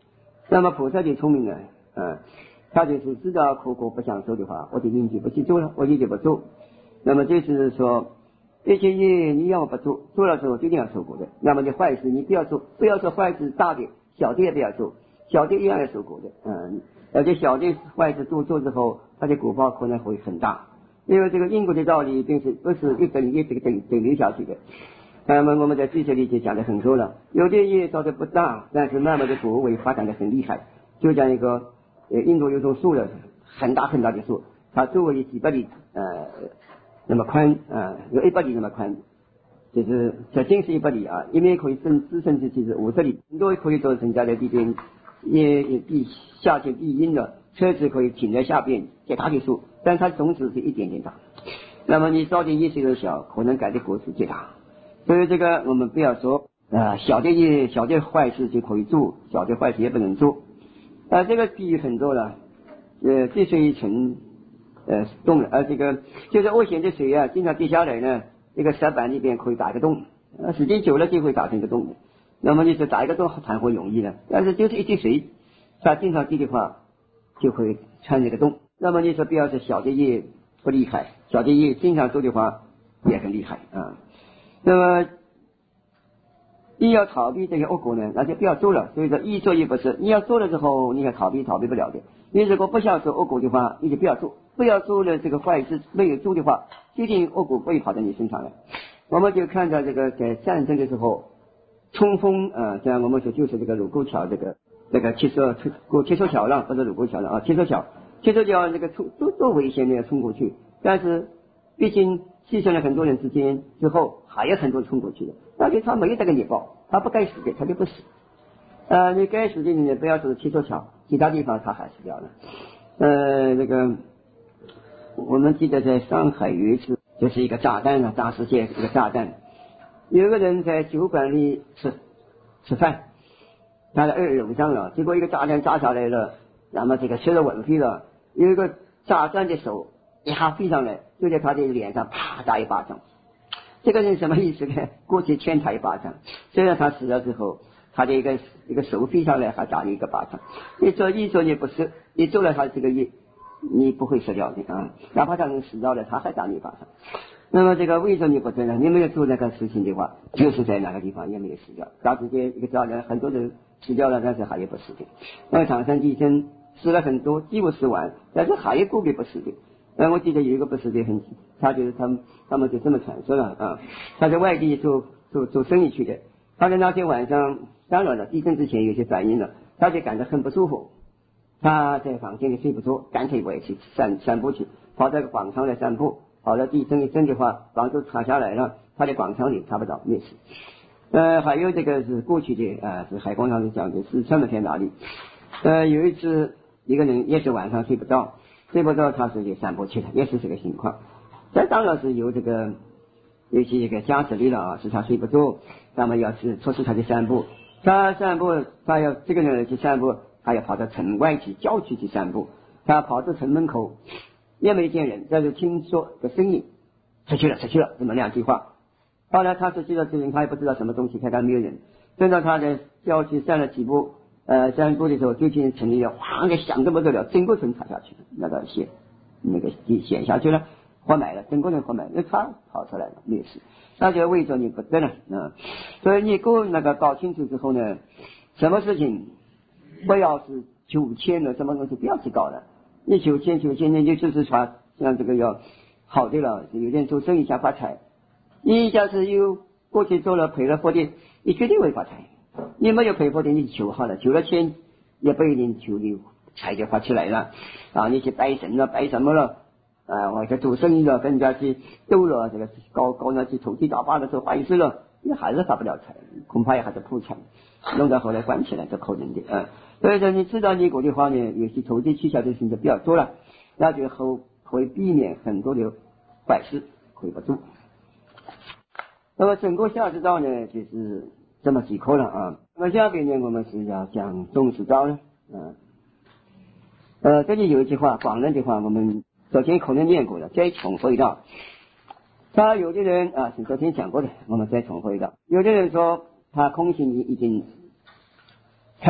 那么菩萨就聪明了，他就是知道苦果不想受的话，我就允许不去做了，我就不做。那么就是说，这些业你要么不做，做了之后就一定要受果的。那么这坏事你不要做，不要做坏事，大的小的也不要做，小的一样要受果的。而且小的坏事做之后，它的果报可能会很大，因为这个因果的道理并是不是一等一这个等流下去的。那么我们在这些里就讲得很多了，有的业造的不大，但是慢慢的果位发展的很厉害。就像一个印度有种树了，很大很大的树，它周围几百里那么宽有100里那么宽，就是小径是100里啊，一面可以支撑起是50里，很多可以做成家在地边也下去地阴的车子可以停在下边，这大的树，但它种子是一点点大。那么你烧的业虽然小，可能改的果实最大。所以这个我们不要说小的业小的坏事就可以做，小的坏事也不能做。这个比喻很多了，积水成洞了，这个就是恶险的水啊，经常滴下来呢，这个石板里边可以打一个洞，时间久了就会打成一个洞的。那么你说打一个洞谈会容易的，但是就是一滴水，它经常滴的话，就会穿这个洞。那么你说不要是小的业不厉害，小的业经常做的话也很厉害啊。那么你要逃避这些恶果呢，那就不要做了。所以说一做一不是，你要做了之后你要逃避不了的。你如果不想做恶果的话，你就不要做，不要做了这个坏事没有做的话，一定恶果不会跑到你身上来。我们就看到这个在战争的时候冲锋像我们说就是这个卢沟桥这个汽车桥了，不是卢沟桥了汽车桥这个多危险的要冲过去，但是毕竟牺牲了很多人之后还有很多人冲过去的，那就他没有这个业报，他不该死的他就不死。你该死的你不要说汽车桥，其他地方他还死掉了。那个我们记得在上海有一次就是一个炸弹大世界一个炸弹，有个人在酒馆里吃饭，他的耳聋上了，结果一个炸弹炸下来了，那么这个吃了稳飞了，有一个炸弹的手一下飞上来，就在他的脸上啪打一巴掌。这个人什么意思呢？过去欠他一巴掌，虽然他死了之后，他的一个手飞上来还打了一个巴掌。你做你不是，你做了他这个业，你不会死掉的哪怕他能死掉了，他还打你一巴掌。那么这个为什么你不做呢？你没有做那个事情的话，就是在哪个地方也没有死掉。大直接一个炸弹，很多人死掉了，但是还有不死的。那唐山地震死了很多，几乎死完，但是还有个别不死的。我记得有一个不死的他就是他们就这么传说了他在外地做生意去的，他在那天晚上当然了地震之前有些反应了，他就感到很不舒服，他在房间里睡不着，干脆我也去散步去，跑到广场来散步，跑到地震一震的话，房子塌下来了，他在广场里看不到没事。还有这个是过去的是海广场里讲的是什么在哪里？有一次一个人也是晚上睡不着，他是去散步去了，也是这个情况。这当然是有有些这个加持力了是他睡不着，那么要是促使他去散步，他要这个人去散步，他要跑到城外去郊区去散步，他跑到城门口也没见人，但是听说个声音出去了这么2句话。后来他出去了之后，他也不知道什么东西，看他没有人，等到他在郊区散了几步散步的时候，就听城里哗个响得不得了，整个城塌下去了，那个地陷下去了，活埋了，整个人活埋了，他跑出来了没事，那就为着你不得了所以你搞清楚之后呢，什么事情不要是求签了，什么东西不要去搞了，你求签呢，你就是说像这个要好的了，有点做生意想发财，你假设有过去做了赔了货的，你绝对会发财。你没有赔货的，你求好了，求了钱也不一定求你财就发起来了你去拜神了，拜什么了或者做生意了，跟人家去斗了，这个搞那去投机倒把的做坏事了，你还是发不了财，恐怕也还是破产，弄到后来关起来，这可能的所以说你知道你果的话呢，有些投机取巧的事情就不要做了，那就会避免很多的坏事可以不做。那么整个下之道呢，就是这么几课了那么下边呢，我们是要讲中之道了这里有一句话，广论的话，我们昨天可能念过了，再重复一道。他有的人是昨天讲过的，我们再重复一道。有的人说他空性已经开悟了，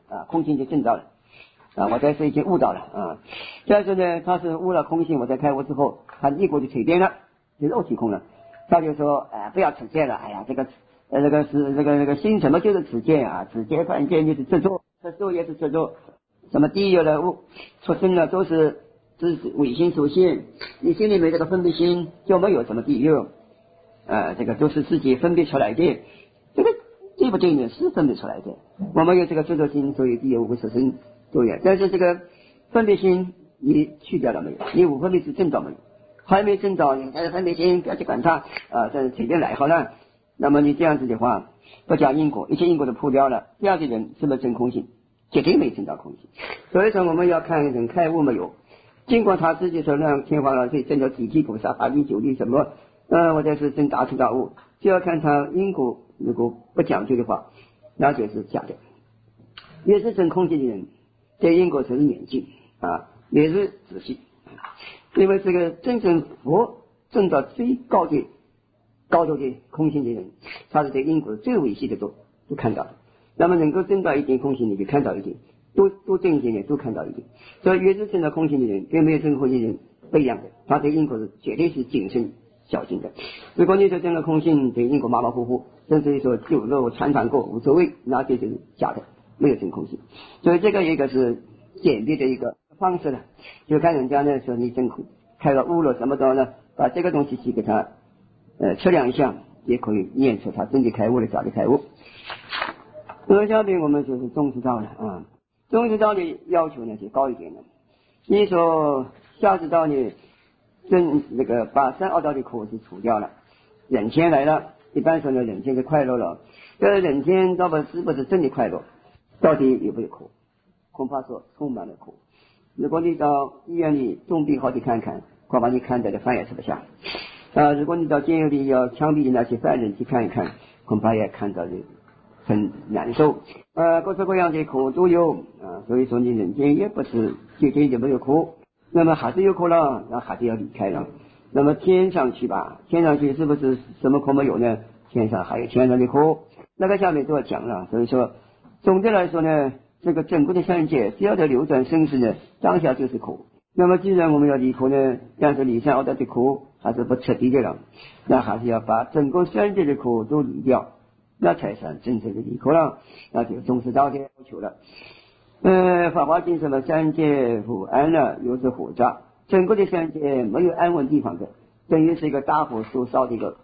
啊，空性就证到了啊，我在是已经悟到了啊。但是呢，他是悟了空性，我在开悟之后，他一股就垂变了，就肉体空了。他就说，不要持戒了，哎呀，这个心什么就是持戒啊，持戒犯戒就是执着，执着也是执着。什么地狱的物出生了都是伪心所现，你心里没这个分别心，就没有什么地狱。这个都是自己分别出来的，这个对不对呢？是分别出来的。我们有这个执着心，所以地狱无出生都有。但是这个分别心你去掉了没有？你无分别是证到没有？还没证到，你还是分别心，不要去管它这随便来好了。那么你这样子的话，不讲因果，一切因果都破掉了，这样的人是不是真空性？绝对没证到空性。所以说我们要看人开悟没有。尽管他自己说让天皇老师证到地体菩萨、八力九力什么或者是真大彻大悟，就要看他因果如果不讲究的话，那就是假的。越是真空性的人，对因果是严谨也是仔细。因为这个真正佛证到最高度的空性的人，他是对因果最维系的都看到的。那么能够证到一点空性，你就看到一点，多证一点都看到一点。所以越是证到空性的人，跟没有证空性的人不一样的，他对因果是绝对是谨慎小心的。如果你说证了空性，对因果马马虎虎，甚至于说酒肉掺掺过无所谓，那这就是假的，没有证空性。所以这个一个是简略的一个方式了，就看人家呢说你真空开了悟了什么的呢，把这个东西去给他测量一下，也可以验出他真的开悟了假的开悟。下面我们就是中士道了中士道的要求呢就高一点了。你说下士道呢，那个把三恶道的苦是除掉了，人天来了，一般说呢人天就快乐了，这人天到底是不是真的快乐？到底有没有苦？恐怕说充满了苦。如果你到医院里重病好去看看，恐怕你看到的饭也吃不下如果你到监狱里要枪毙的那些犯人去看一看，恐怕也看到的很难受各式各样的苦都有所以说你人间也不是绝对就没有苦，那么还是有苦了，那还是要离开了。那么天上去吧，天上去是不是什么苦没有呢？天上还有天上的苦，那个下面都要讲了。所以说总的来说呢，这个整个的三界只要在流转生死呢，当下就是苦。那么既然我们要离苦呢，但是离三恶道的苦还是不彻底的了，那还是要把整个三界的苦都离掉，那才算真正的离苦了，那就中士道的要求了。法华经什么三界苦安了，又是火炸，整个的三界没有安稳地方的，等于是一个大火所烧的一个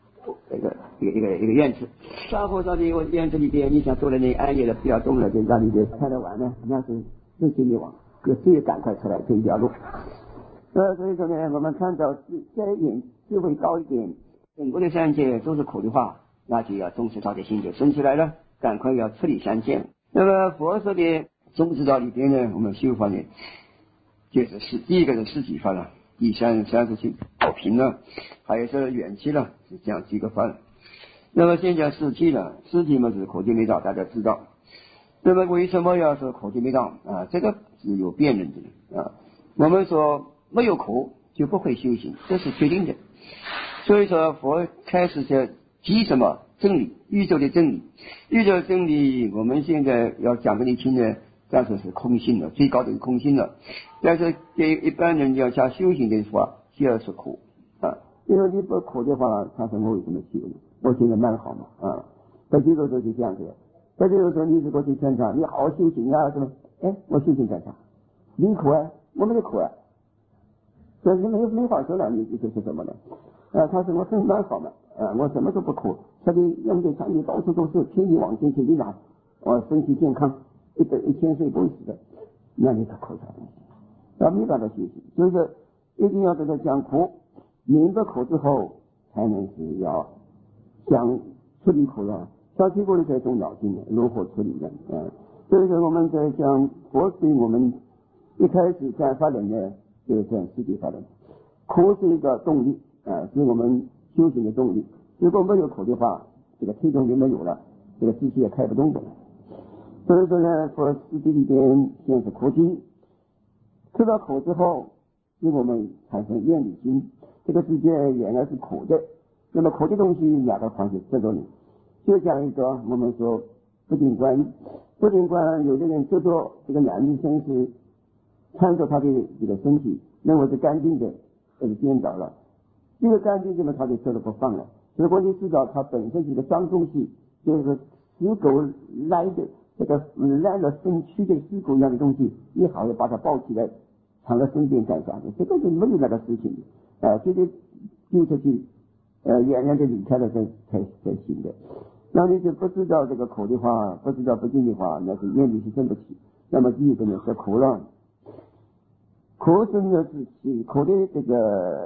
院子。大火烧的一个院子里边，你想做了那安逸了，不要动了，就让你给开得完了，那是自己灭亡，就自己赶快出来这一条路。所以说呢，我们看到再智慧高一点，整个的三界都是苦的话，那就要中士道的心就升起来了，赶快要处理三界。那么佛说的中士道里边呢，我们修法呢，就是第一个是四体法了，第三是去保平了，还有是元气了，是这样几个法了。那么先讲四体了，四体嘛是苦集灭道，大家知道。那么为什么要说苦集灭道这个是有辩论的我们说没有苦就不会修行，这是确定的。所以说佛开始在提什么真理，宇宙的真理。宇宙真理我们现在要讲给你听呢，但是是空性了，最高的空性了。但是对一般人要想修行的话，需要是苦因为你不苦的话，他说我为什么修呢？我现在蛮好嘛在这个时候就这样子。在这个时候你如果去劝他，你好好修行什么我修行干啥？你苦我没有苦所以没法说了，你这是什么呢他说我很蛮好嘛我什么都不苦，这里用的产品到处都是，天地往前天地来身体健康1000岁不会死的，那你可苦啥东西没办法修行。所以说一定要跟他讲苦，明白苦之后才能是要想处理苦了，想处理苦才动脑筋的，如何处理的所以说我们在讲佛对我们一开始讲法轮呢，就是讲四谛法轮。苦是一个动力是我们修行的动力。如果没有苦的话，这个推动就没有了，这个机器也开不动的了。所以说呢，佛四谛里边先是苦集，吃到苦之后，使我们产生厌离心。这个世界原来是苦的，那么苦的东西哪个方式这种就像一个我们说不净观，有的人做做这个男女生死，看着他的这个身体认为是干净的，这是颠倒了。这个干净的他就做了不放了。如果你知道它本身是一个脏东西，就是死狗来的这个来了身躯的死狗一样的东西，你好要把它抱起来藏在身边干啥的？这个是没有那个事情这个丢出去远远的离开了才行的。那你就不知道这个苦的话，不知道不净的话，那是业力是生不起。那么第一个呢是苦了，苦生的是苦的这个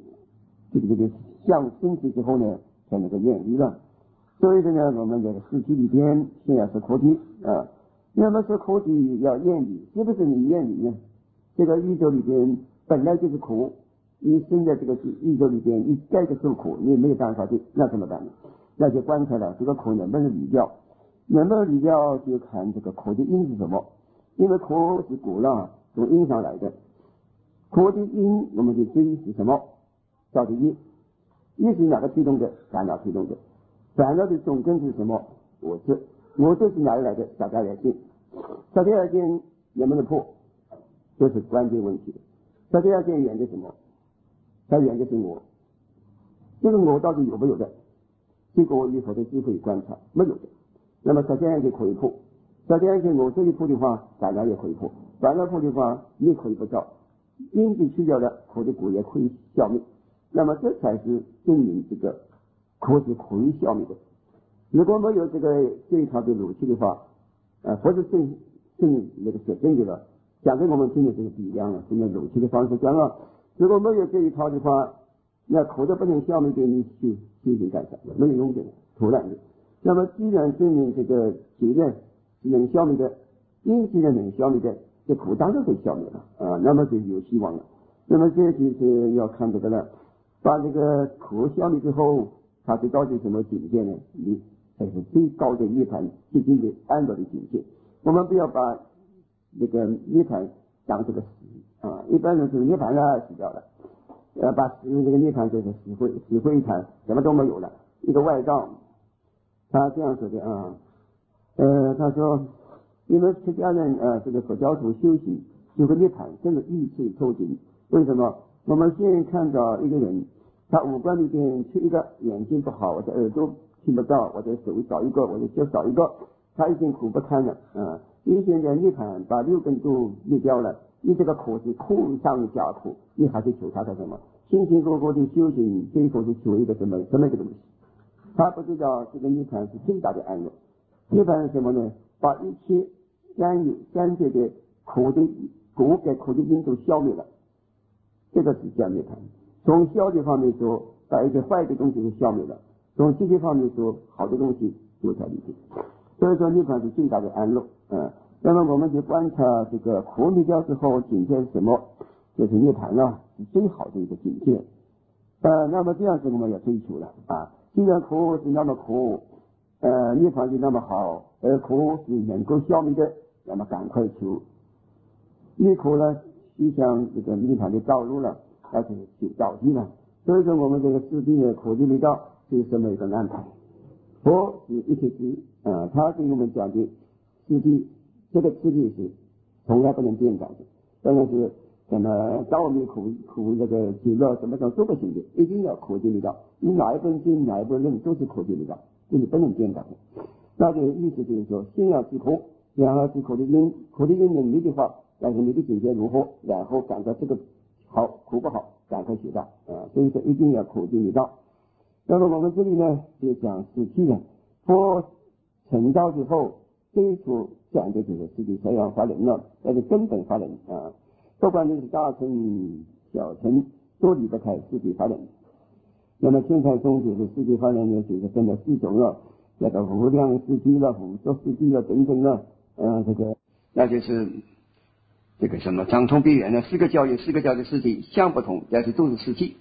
向升起之后呢，才那个远离了。所以呢，我们这个四体里边现在是苦体那么是苦体要远离，是不是你远离呢？这个宇宙里边本来就是苦，你生在这个宇宙里边，你再个受苦，你没有办法的，那怎么办呢？那就观察了这个苦能不能离掉，能不能离掉就看这个苦的因是什么。因为苦是果了，从因上来的，苦的因我们就追是什么？叫做业，业是哪个推动的？烦恼推动的。烦恼的总根是什么？我执是哪里来的？小家来见，小家来见能不能破？这是关键问题的。小家来见源的什么？它源的是我，这个我到底有没有的？这个我以后的智慧观察没有的。那么小家来见可以破，小家来见我这一破的话，烦恼也可以破，烦恼破的话也可以不照，因子去掉了，苦的果也可以消灭。那么这才是证明这个苦是可以消灭的。如果没有这一套的逻辑的话，不是证那个写证据了，讲给我们听的这个比量了，这个逻辑的方式讲了，如果没有这一套的话，那苦的不能消灭的，你去进行干啥？没有用的，徒然的。那么既然证明这个结论是能消灭的，因既然能消灭的，这苦当然会消灭了那么就有希望了。那么这就是要看这个了。把这个苦消灭之后，它是到底什么境界呢？才是最高的涅槃最近的安乐的境界。我们不要把这个涅槃当这个死一般人是涅槃了死掉了，把这个涅槃就是死灰一谈，什么都没有了，一个外道。他这样说的他说你们出家人这个佛教徒修行有个涅槃，真的意气抽筋。为什么？我们现在看到一个人，他五官里边缺一个，眼睛不好，我的耳朵听不到，我的手少一个，我的脚少一个，他已经苦不堪了你现在涅槃把六根都灭掉了，你这个苦是苦上加苦，你还是求他的什么？辛辛苦苦的修行，最后是求一个什么一个东西？他不知道这个涅槃是最大的安乐。涅槃是什么呢？把一切三界的苦的果给苦的因都消灭了，这个是叫涅槃。从消极方面说，把一些坏的东西都消灭了；从积极方面说，好的东西留在里面。所以说涅槃是最大的安乐那么我们就观察这个苦灭掉之后境界是什么？就是涅槃是最好的一个境界那么这样子我们要追求了既然苦是那么苦涅槃是那么好，而苦是能够消灭的，那么赶快求灭苦呢，就像这个涅槃的道路了，那就是修道地了。所以说我们这个世界的苦的密道就是这么一个安排。佛是一切之他给我们讲的世界，这个世界是从来不能变改的，当然是什么道灭苦这个极乐什么都不行的，一定要苦的密道。你哪一本经哪一本论都是苦的密道，这是不能变改的。那这个意思就是说，先要知苦，然后知苦的因，苦的因能力的话，但是你的境界如何，然后感到这个好苦不好，赶快学到所以说一定要苦的密道。那么我们这里呢就讲实际的佛成道之后，最初讲的就是世界财养法轮了，那是根本法轮不管你是大乘小乘都离不开世界法轮。那么现在中就是世界法轮呢，就是分了四种了，那个无量世界了、无作世界了等等了这个那就是这个什么长通必圆的四个教育世界相不同，但是都是世界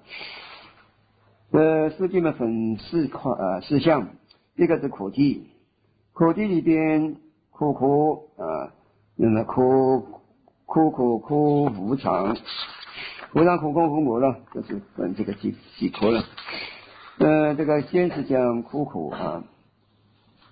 世界嘛分四项，一个是苦地，苦地里边苦那么苦无常，无常苦空无我了，就是分这个几苦了这个先是讲苦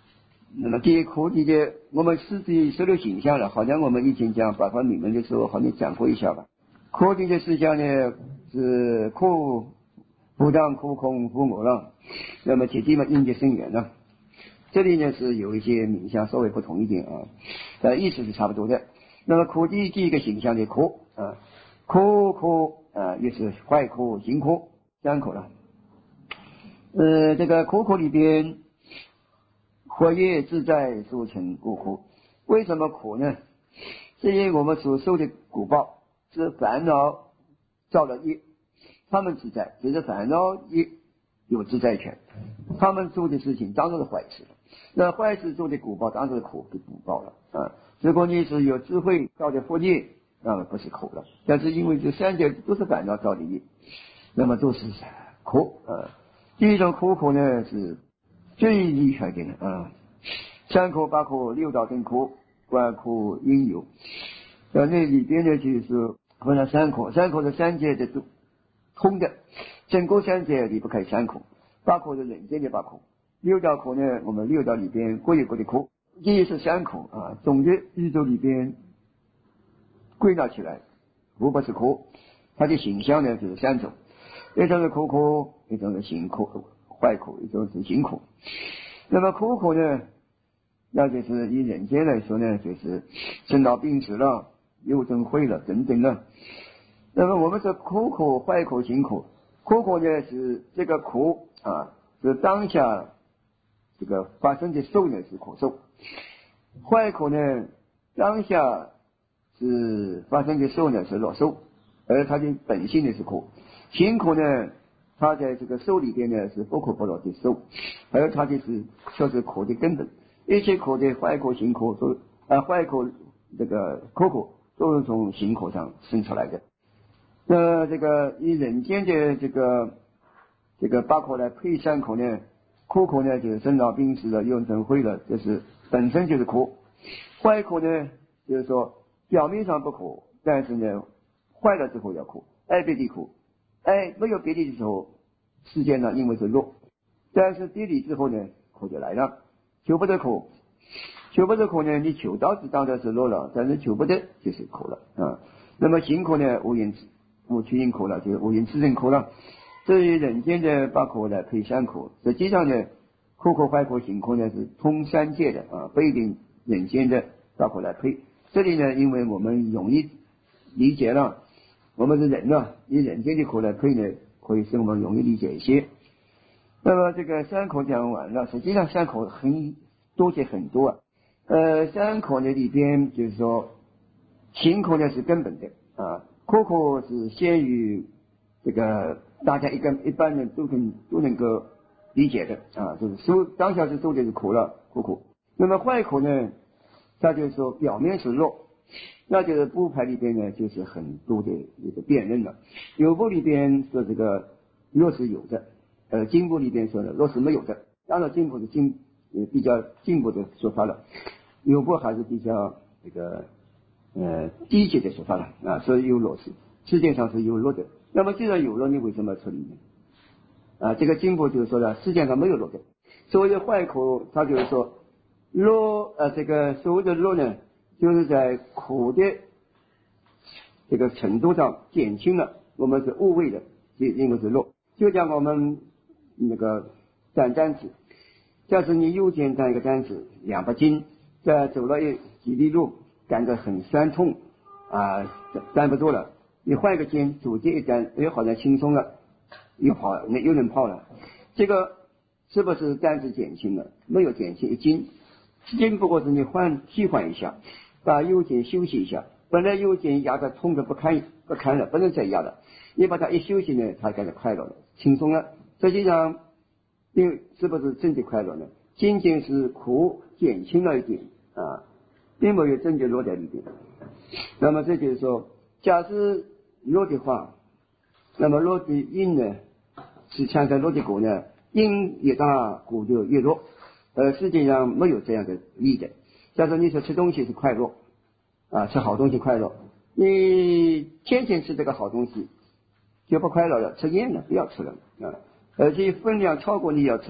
那么第一苦地的，我们实际收留形象了，好像我们以前讲八方名门的时候，好像讲过一下吧。苦地的思想呢是苦不当苦空苦我了，那么这地方应接深远了。这里呢是有一些名相稍微不同一点啊，意思是差不多的。那么苦地第一个形象的苦啊，苦也是坏苦行苦三苦了。这个苦里边。活跃自在俗成故苦，为什么苦呢？是因为我们所受的果报是烦恼造了业，他们自在，只是烦恼业有自在权，他们做的事情当然是坏事了。那坏事做的果报当然是苦的果报了啊。如果你是有智慧造的福业，那么不是苦了。但是因为这三者都是烦恼造的业，那么都是苦啊。第一种苦呢是最厉害的啊，三苦八苦六道等苦，观苦应有。那里边呢就是分了三苦，三苦是三界的通的，整个三界离不开三苦。八苦是人间的八苦，六道苦呢，我们六道里边各有各的苦，这是三苦啊。总的宇宙里边归纳起来，无不是苦。它的形象呢就是三种，一种是苦，一种是行苦坏苦，一种是行苦。那么苦呢，那就是以人间来说呢，就是生老病死了，忧憎恚了等等了。那么我们说苦坏苦行苦，苦呢是这个苦啊，是当下这个发生的受呢是苦受，坏苦呢当下是发生的受呢是乐受，而它的本性呢是苦。行苦呢，它在这个受里边呢是不苦不乐的受，而它就是就是苦的根本。一切苦的坏苦行苦都坏苦这个苦都是从行苦上生出来的。那这个以人间的这个八苦来配三苦呢，苦呢就是生老病死了忧憎恚了，就是本身就是苦。坏苦呢就是说表面上不苦，但是呢坏了之后要苦，爱别离苦，没有别离的时候，世间呢因为是乐，但是别离之后呢苦就来了。求不得苦呢，你求到是当然是乐了，但是求不得就是苦了啊。那么行苦呢，无取因苦了，就是无因自证苦了。至于人间的八苦来配三苦，实际上呢，苦坏苦行苦呢是通三界的啊，不一定人间的八苦来配。这里呢，因为我们容易理解了，我们是人了，以人间的苦来配呢，可以使我们容易理解一些。那么这个三苦讲完了，实际上三苦多些很多三苦呢里边就是说行苦呢是根本的啊，苦是先于这个大家一般人都能够理解的啊，就是当下是受的是苦了苦。那么坏苦呢，它就是说表面是乐，那就是部派里边呢就是很多的一个辨认了。有部里边说这个乐是有的，经部里边说的乐是没有的。当然经部是比较进步的说法了，有部还是比较这个低级的说法了啊，所以有乐是世界上是有乐的。那么既然有乐，你为什么要处理呢？啊，这个经部就是说了，世界上没有乐的。所谓的坏苦，它就是说乐这个所谓的乐呢，就是在苦的这个程度上减轻了我们是无谓的，因为是乐。就像我们那个担担子，假使你右肩担一个担子200斤，再走了几里路，感觉很酸痛啊，担不住了，你换一个肩，左肩一担，好像轻松了，又能跑了。这个是不是担子减轻了？没有减轻1斤，只不过是你替换一下，把右肩休息一下。本来右肩压得痛得不堪了，不能再压了，你把它一休息呢，它感觉快乐了，轻松了。实际上是不是真的快乐呢？仅仅是苦减轻了一点啊，并没有真的落在里边。那么这就是说，假使落的话，那么落的因呢是产生落的果呢，因越大果就越弱。世界上没有这样的例的。假如你说吃东西是快乐啊，吃好东西快乐，你天天吃这个好东西就不快乐了，吃厌了，不要吃了啊。而且分量超过你要吃的，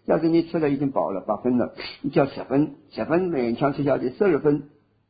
要是你吃了已经饱了8分了，你叫10分勉强吃下去，12分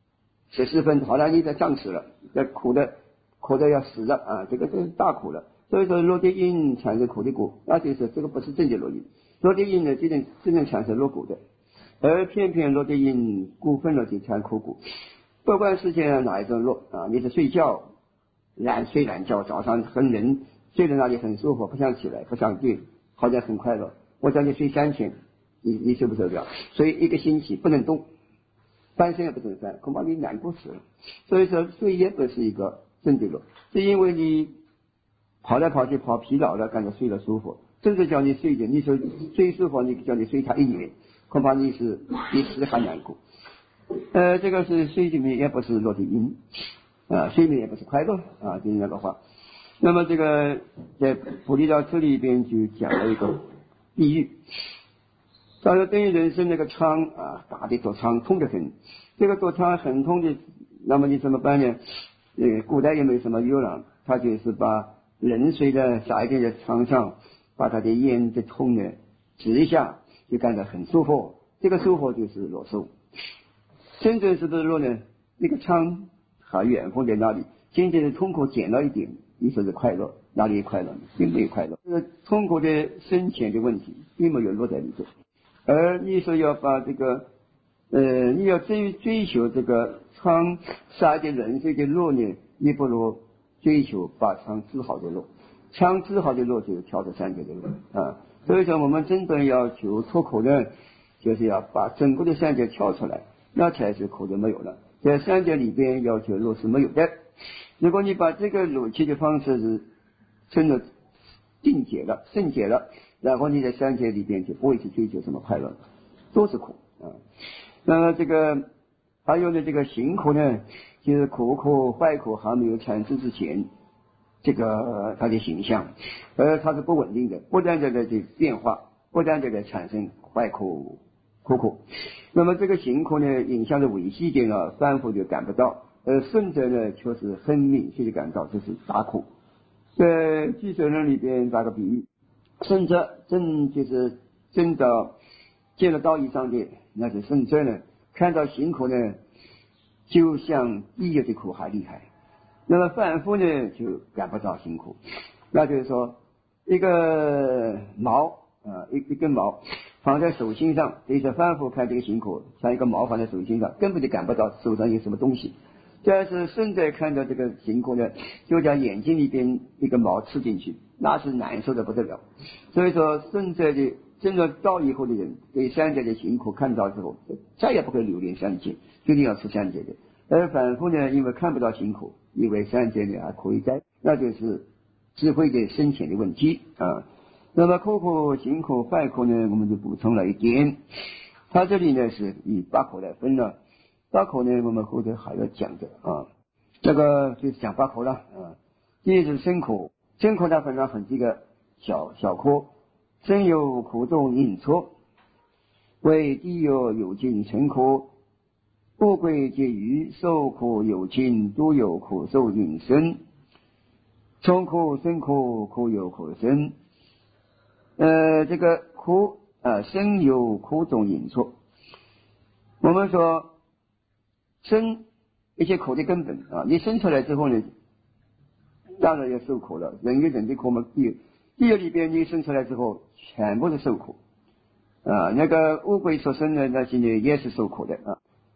14分，好了，你再胀死了，这苦的要死了啊，这是大苦了。所以说落地因产生苦的果，那就是这个不是正觉落因，落地因呢真正产生落果的，而偏偏落地因过分了就产苦果。不管世界上哪一种落啊，你是睡觉睡懒觉，早上很冷，睡在那里很舒服，不想起来，不想对，好像很快乐。我叫你睡3天，你受不受得了？所以1个星期不能动，翻身也不能翻，恐怕你难过死了。所以说睡也不是一个正觉落，是因为你跑来跑去跑疲劳了，感觉睡了舒服。真正叫你睡着，你说最舒服，你叫你睡它1年，恐怕你死还难过。这个是睡眠也不是落地因啊，睡眠也不是快乐啊，就是那个话。那么这个在普利道次里边就讲了一个比喻，他说对于人生那个疮啊，大的堵疮痛得很，这个堵疮很痛的，那么你怎么办呢？古代也没什么药了，他就是把冷水的撒一点在疮上，把他的咽的痛呢止一下，就感到很舒服。这个舒服就是落受。真正是不是落呢？那个疮还远方在那里，真正的痛苦减了一点，你说是快乐，哪里有快乐呢？并没有快乐。这个痛苦的深浅的问题，并没有落在里头。而你说要把这个你要追求这个疮撒一点冷水的落呢，你不如追求把疮治好的落。疮治好的落就是跳出三界的路啊。所以说我们真正要求脱苦呢，就是要把整个的三界跳出来，那才是苦就没有了。在三界里边要求路是没有的。如果你把这个鲁气的方式是真的定解了圣解了，然后你在三界里边就不会去追求什么快乐，都是苦啊。那么这个还有呢，这个行苦呢，就是苦坏苦还没有产生之前，这个它的形象，它是不稳定的，不断的变化，不断的产生坏苦苦。那么这个行苦呢，影响的维系点啊，反复就感不到，顺者呢却是很明确的感到，这是大苦。在俱舍论里边打个比喻，圣者就是真的见了道以上的，那是圣者呢，看到行苦呢，就像地狱的苦还厉害。那么凡夫呢，就感不到辛苦。那就是说，一个毛一根毛放在手心上，对着凡夫看这个辛苦，像一个毛放在手心上，根本就感不到手上有什么东西。但是圣者看到这个辛苦呢，就像眼睛里边一个毛刺进去，那是难受的不得了。所以说，圣者的真正到以后的人，对三界的辛苦看到之后，再也不会留恋三界，决定要出三界的。而凡夫呢，因为看不到辛苦，以为三界呢还可以在，那就是智慧的深浅的问题啊。那么苦行苦坏苦呢，我们就补充了一点，它这里呢是以8苦来分了。8苦呢，我们后头还要讲的啊，这个就是讲8苦了啊。第一是生苦，生苦它分了很几个小苦，生有苦中隐错，为地有尽成苦，富贵皆余，受苦有轻，都有苦受隐生，从苦生苦，苦有苦生。这个苦生有苦中隐错，我们说生一些苦的根本啊，你生出来之后呢，当然要受苦了。人与人的苦嘛，地狱里边你生出来之后，全部是受苦啊。那个乌龟所生的那些呢，也是受苦的啊。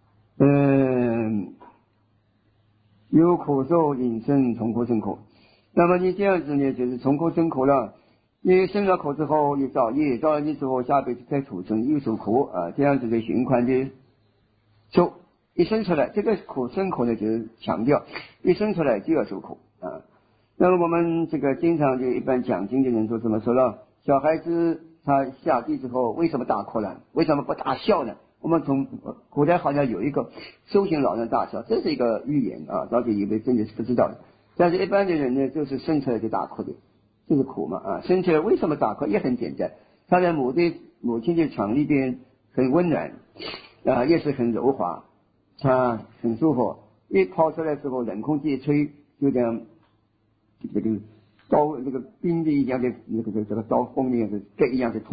有苦受隐生，从苦生苦。那么你这样子呢，就是从苦生苦了。你生了苦之后，你造业，造了业之后，下辈子再土生又受苦啊，这样子的循环的受。一生出来，这个苦生苦呢，就是强调一生出来就要受苦啊。那么我们这个经常就一般讲经的人说怎么说了？小孩子他下地之后为什么大哭呢？为什么不大笑呢？我们从古代好像有一个修行老人大笑，这是一个寓言啊，早就以为真的是不知道的。但是一般的人呢，就是生出来就大哭的，这是苦嘛啊，生出来为什么大哭也很简单，他在母亲的肠里边很温暖啊，也是很柔滑，他很舒服，一跑出来之后冷空气一吹，就这样这个刀那个冰的一样的这个刀锋一样的这一样的痛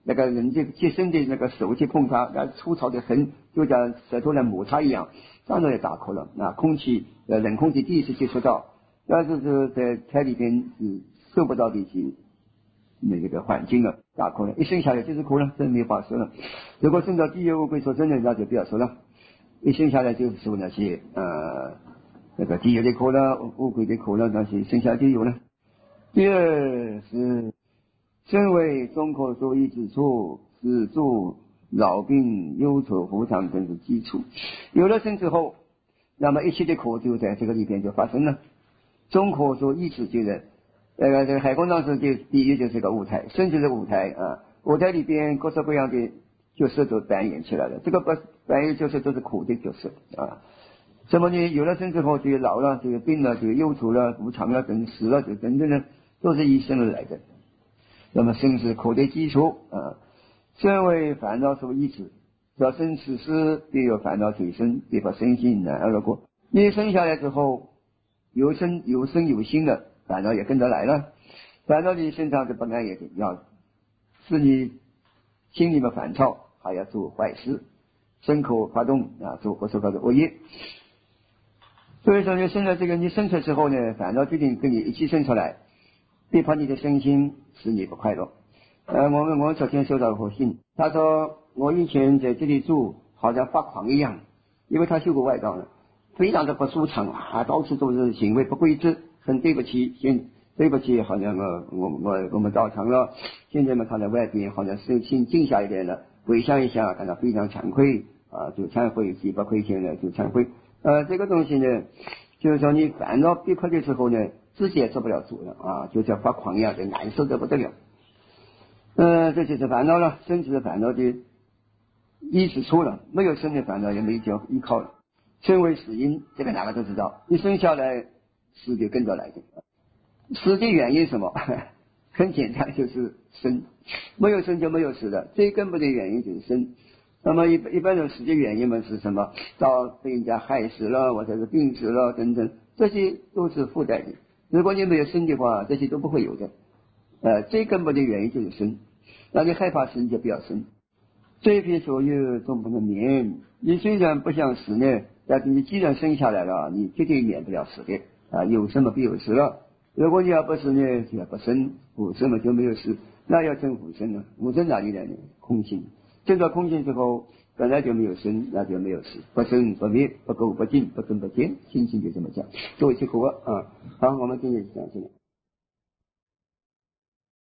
那个人的接生的那个手去碰它，那粗糙的痕就像舌头来摩擦一样，这样也打破了。空气冷空气第一次接触到，但是是在胎里边是受不到这些那个环境了，打破了，一生下来就是苦了，这没有法说了。如果生到地狱乌龟所生的，那就不要说了，一生下来就是受那些那个地狱的苦了，乌龟的苦了，那些生下地狱了。第二是身为中科所依之处，是助老病忧愁无常等是基础。有了生之后，那么一切的苦就在这个里边就发生了。中科所依之就是这个海空当时就第一就是个舞台，生就是舞台舞台里边各式各样的角色都扮演起来了，这个扮演角色都是苦的角色什么呢？有了生之后就老了，就病了，就忧愁了，无常了，等死了，就等等的都是依生而来的。那么生是苦的基础身为烦恼所依止，要生此时必有烦恼随身，必把身心难而过。你生下来之后有身有心的烦恼也跟着来了，烦恼你身上的不安也要是你心里面烦躁，还要做坏事，身口发动做或说的恶业。所以说你生了这个，你生出之后呢，烦恼决定跟你一起生出来，别怕你的身心使你不快乐。我昨天收到一封信，他说我以前在这里住好像发狂一样，因为他修过外道了，非常的不舒畅到处都是行为不规则，很对不起，对不起，好像我们到场了，现在嘛他在外边好像是心静下一点了，回想一下感到非常惭愧就忏悔，既不亏欠了就忏悔。这个东西呢，就是说你烦恼逼迫的时候呢，自己也做不了主了就像发狂一样的难受得不得了。这就是烦恼了，生是烦恼的依止处了，没有生的烦恼也没叫依靠了。身为死因，这个哪个都知道，一生下来死就跟着来的。死的原因什么？很简单，就是生，没有生就没有死的，最根本的原因就是生。那么一般人死的原因嘛是什么？到被人家害死了，或者是病死了等等，这些都是附带的。如果你没有生的话，这些都不会有的。最根本的原因就是生。那你害怕死，你就不要生。这批所有总不能免。你虽然不想死呢，但是你既然生下来了，你绝对免不了死的有生嘛必有死了。如果你要不死呢，就要不生，不生嘛就没有死。那要证无生了，无生哪里来呢？空性。证到空性之后，本来就没有生，那就没有死，不生不灭，不垢不净，不增不减，心性就这么讲。作为结果好，我们今天讲这个。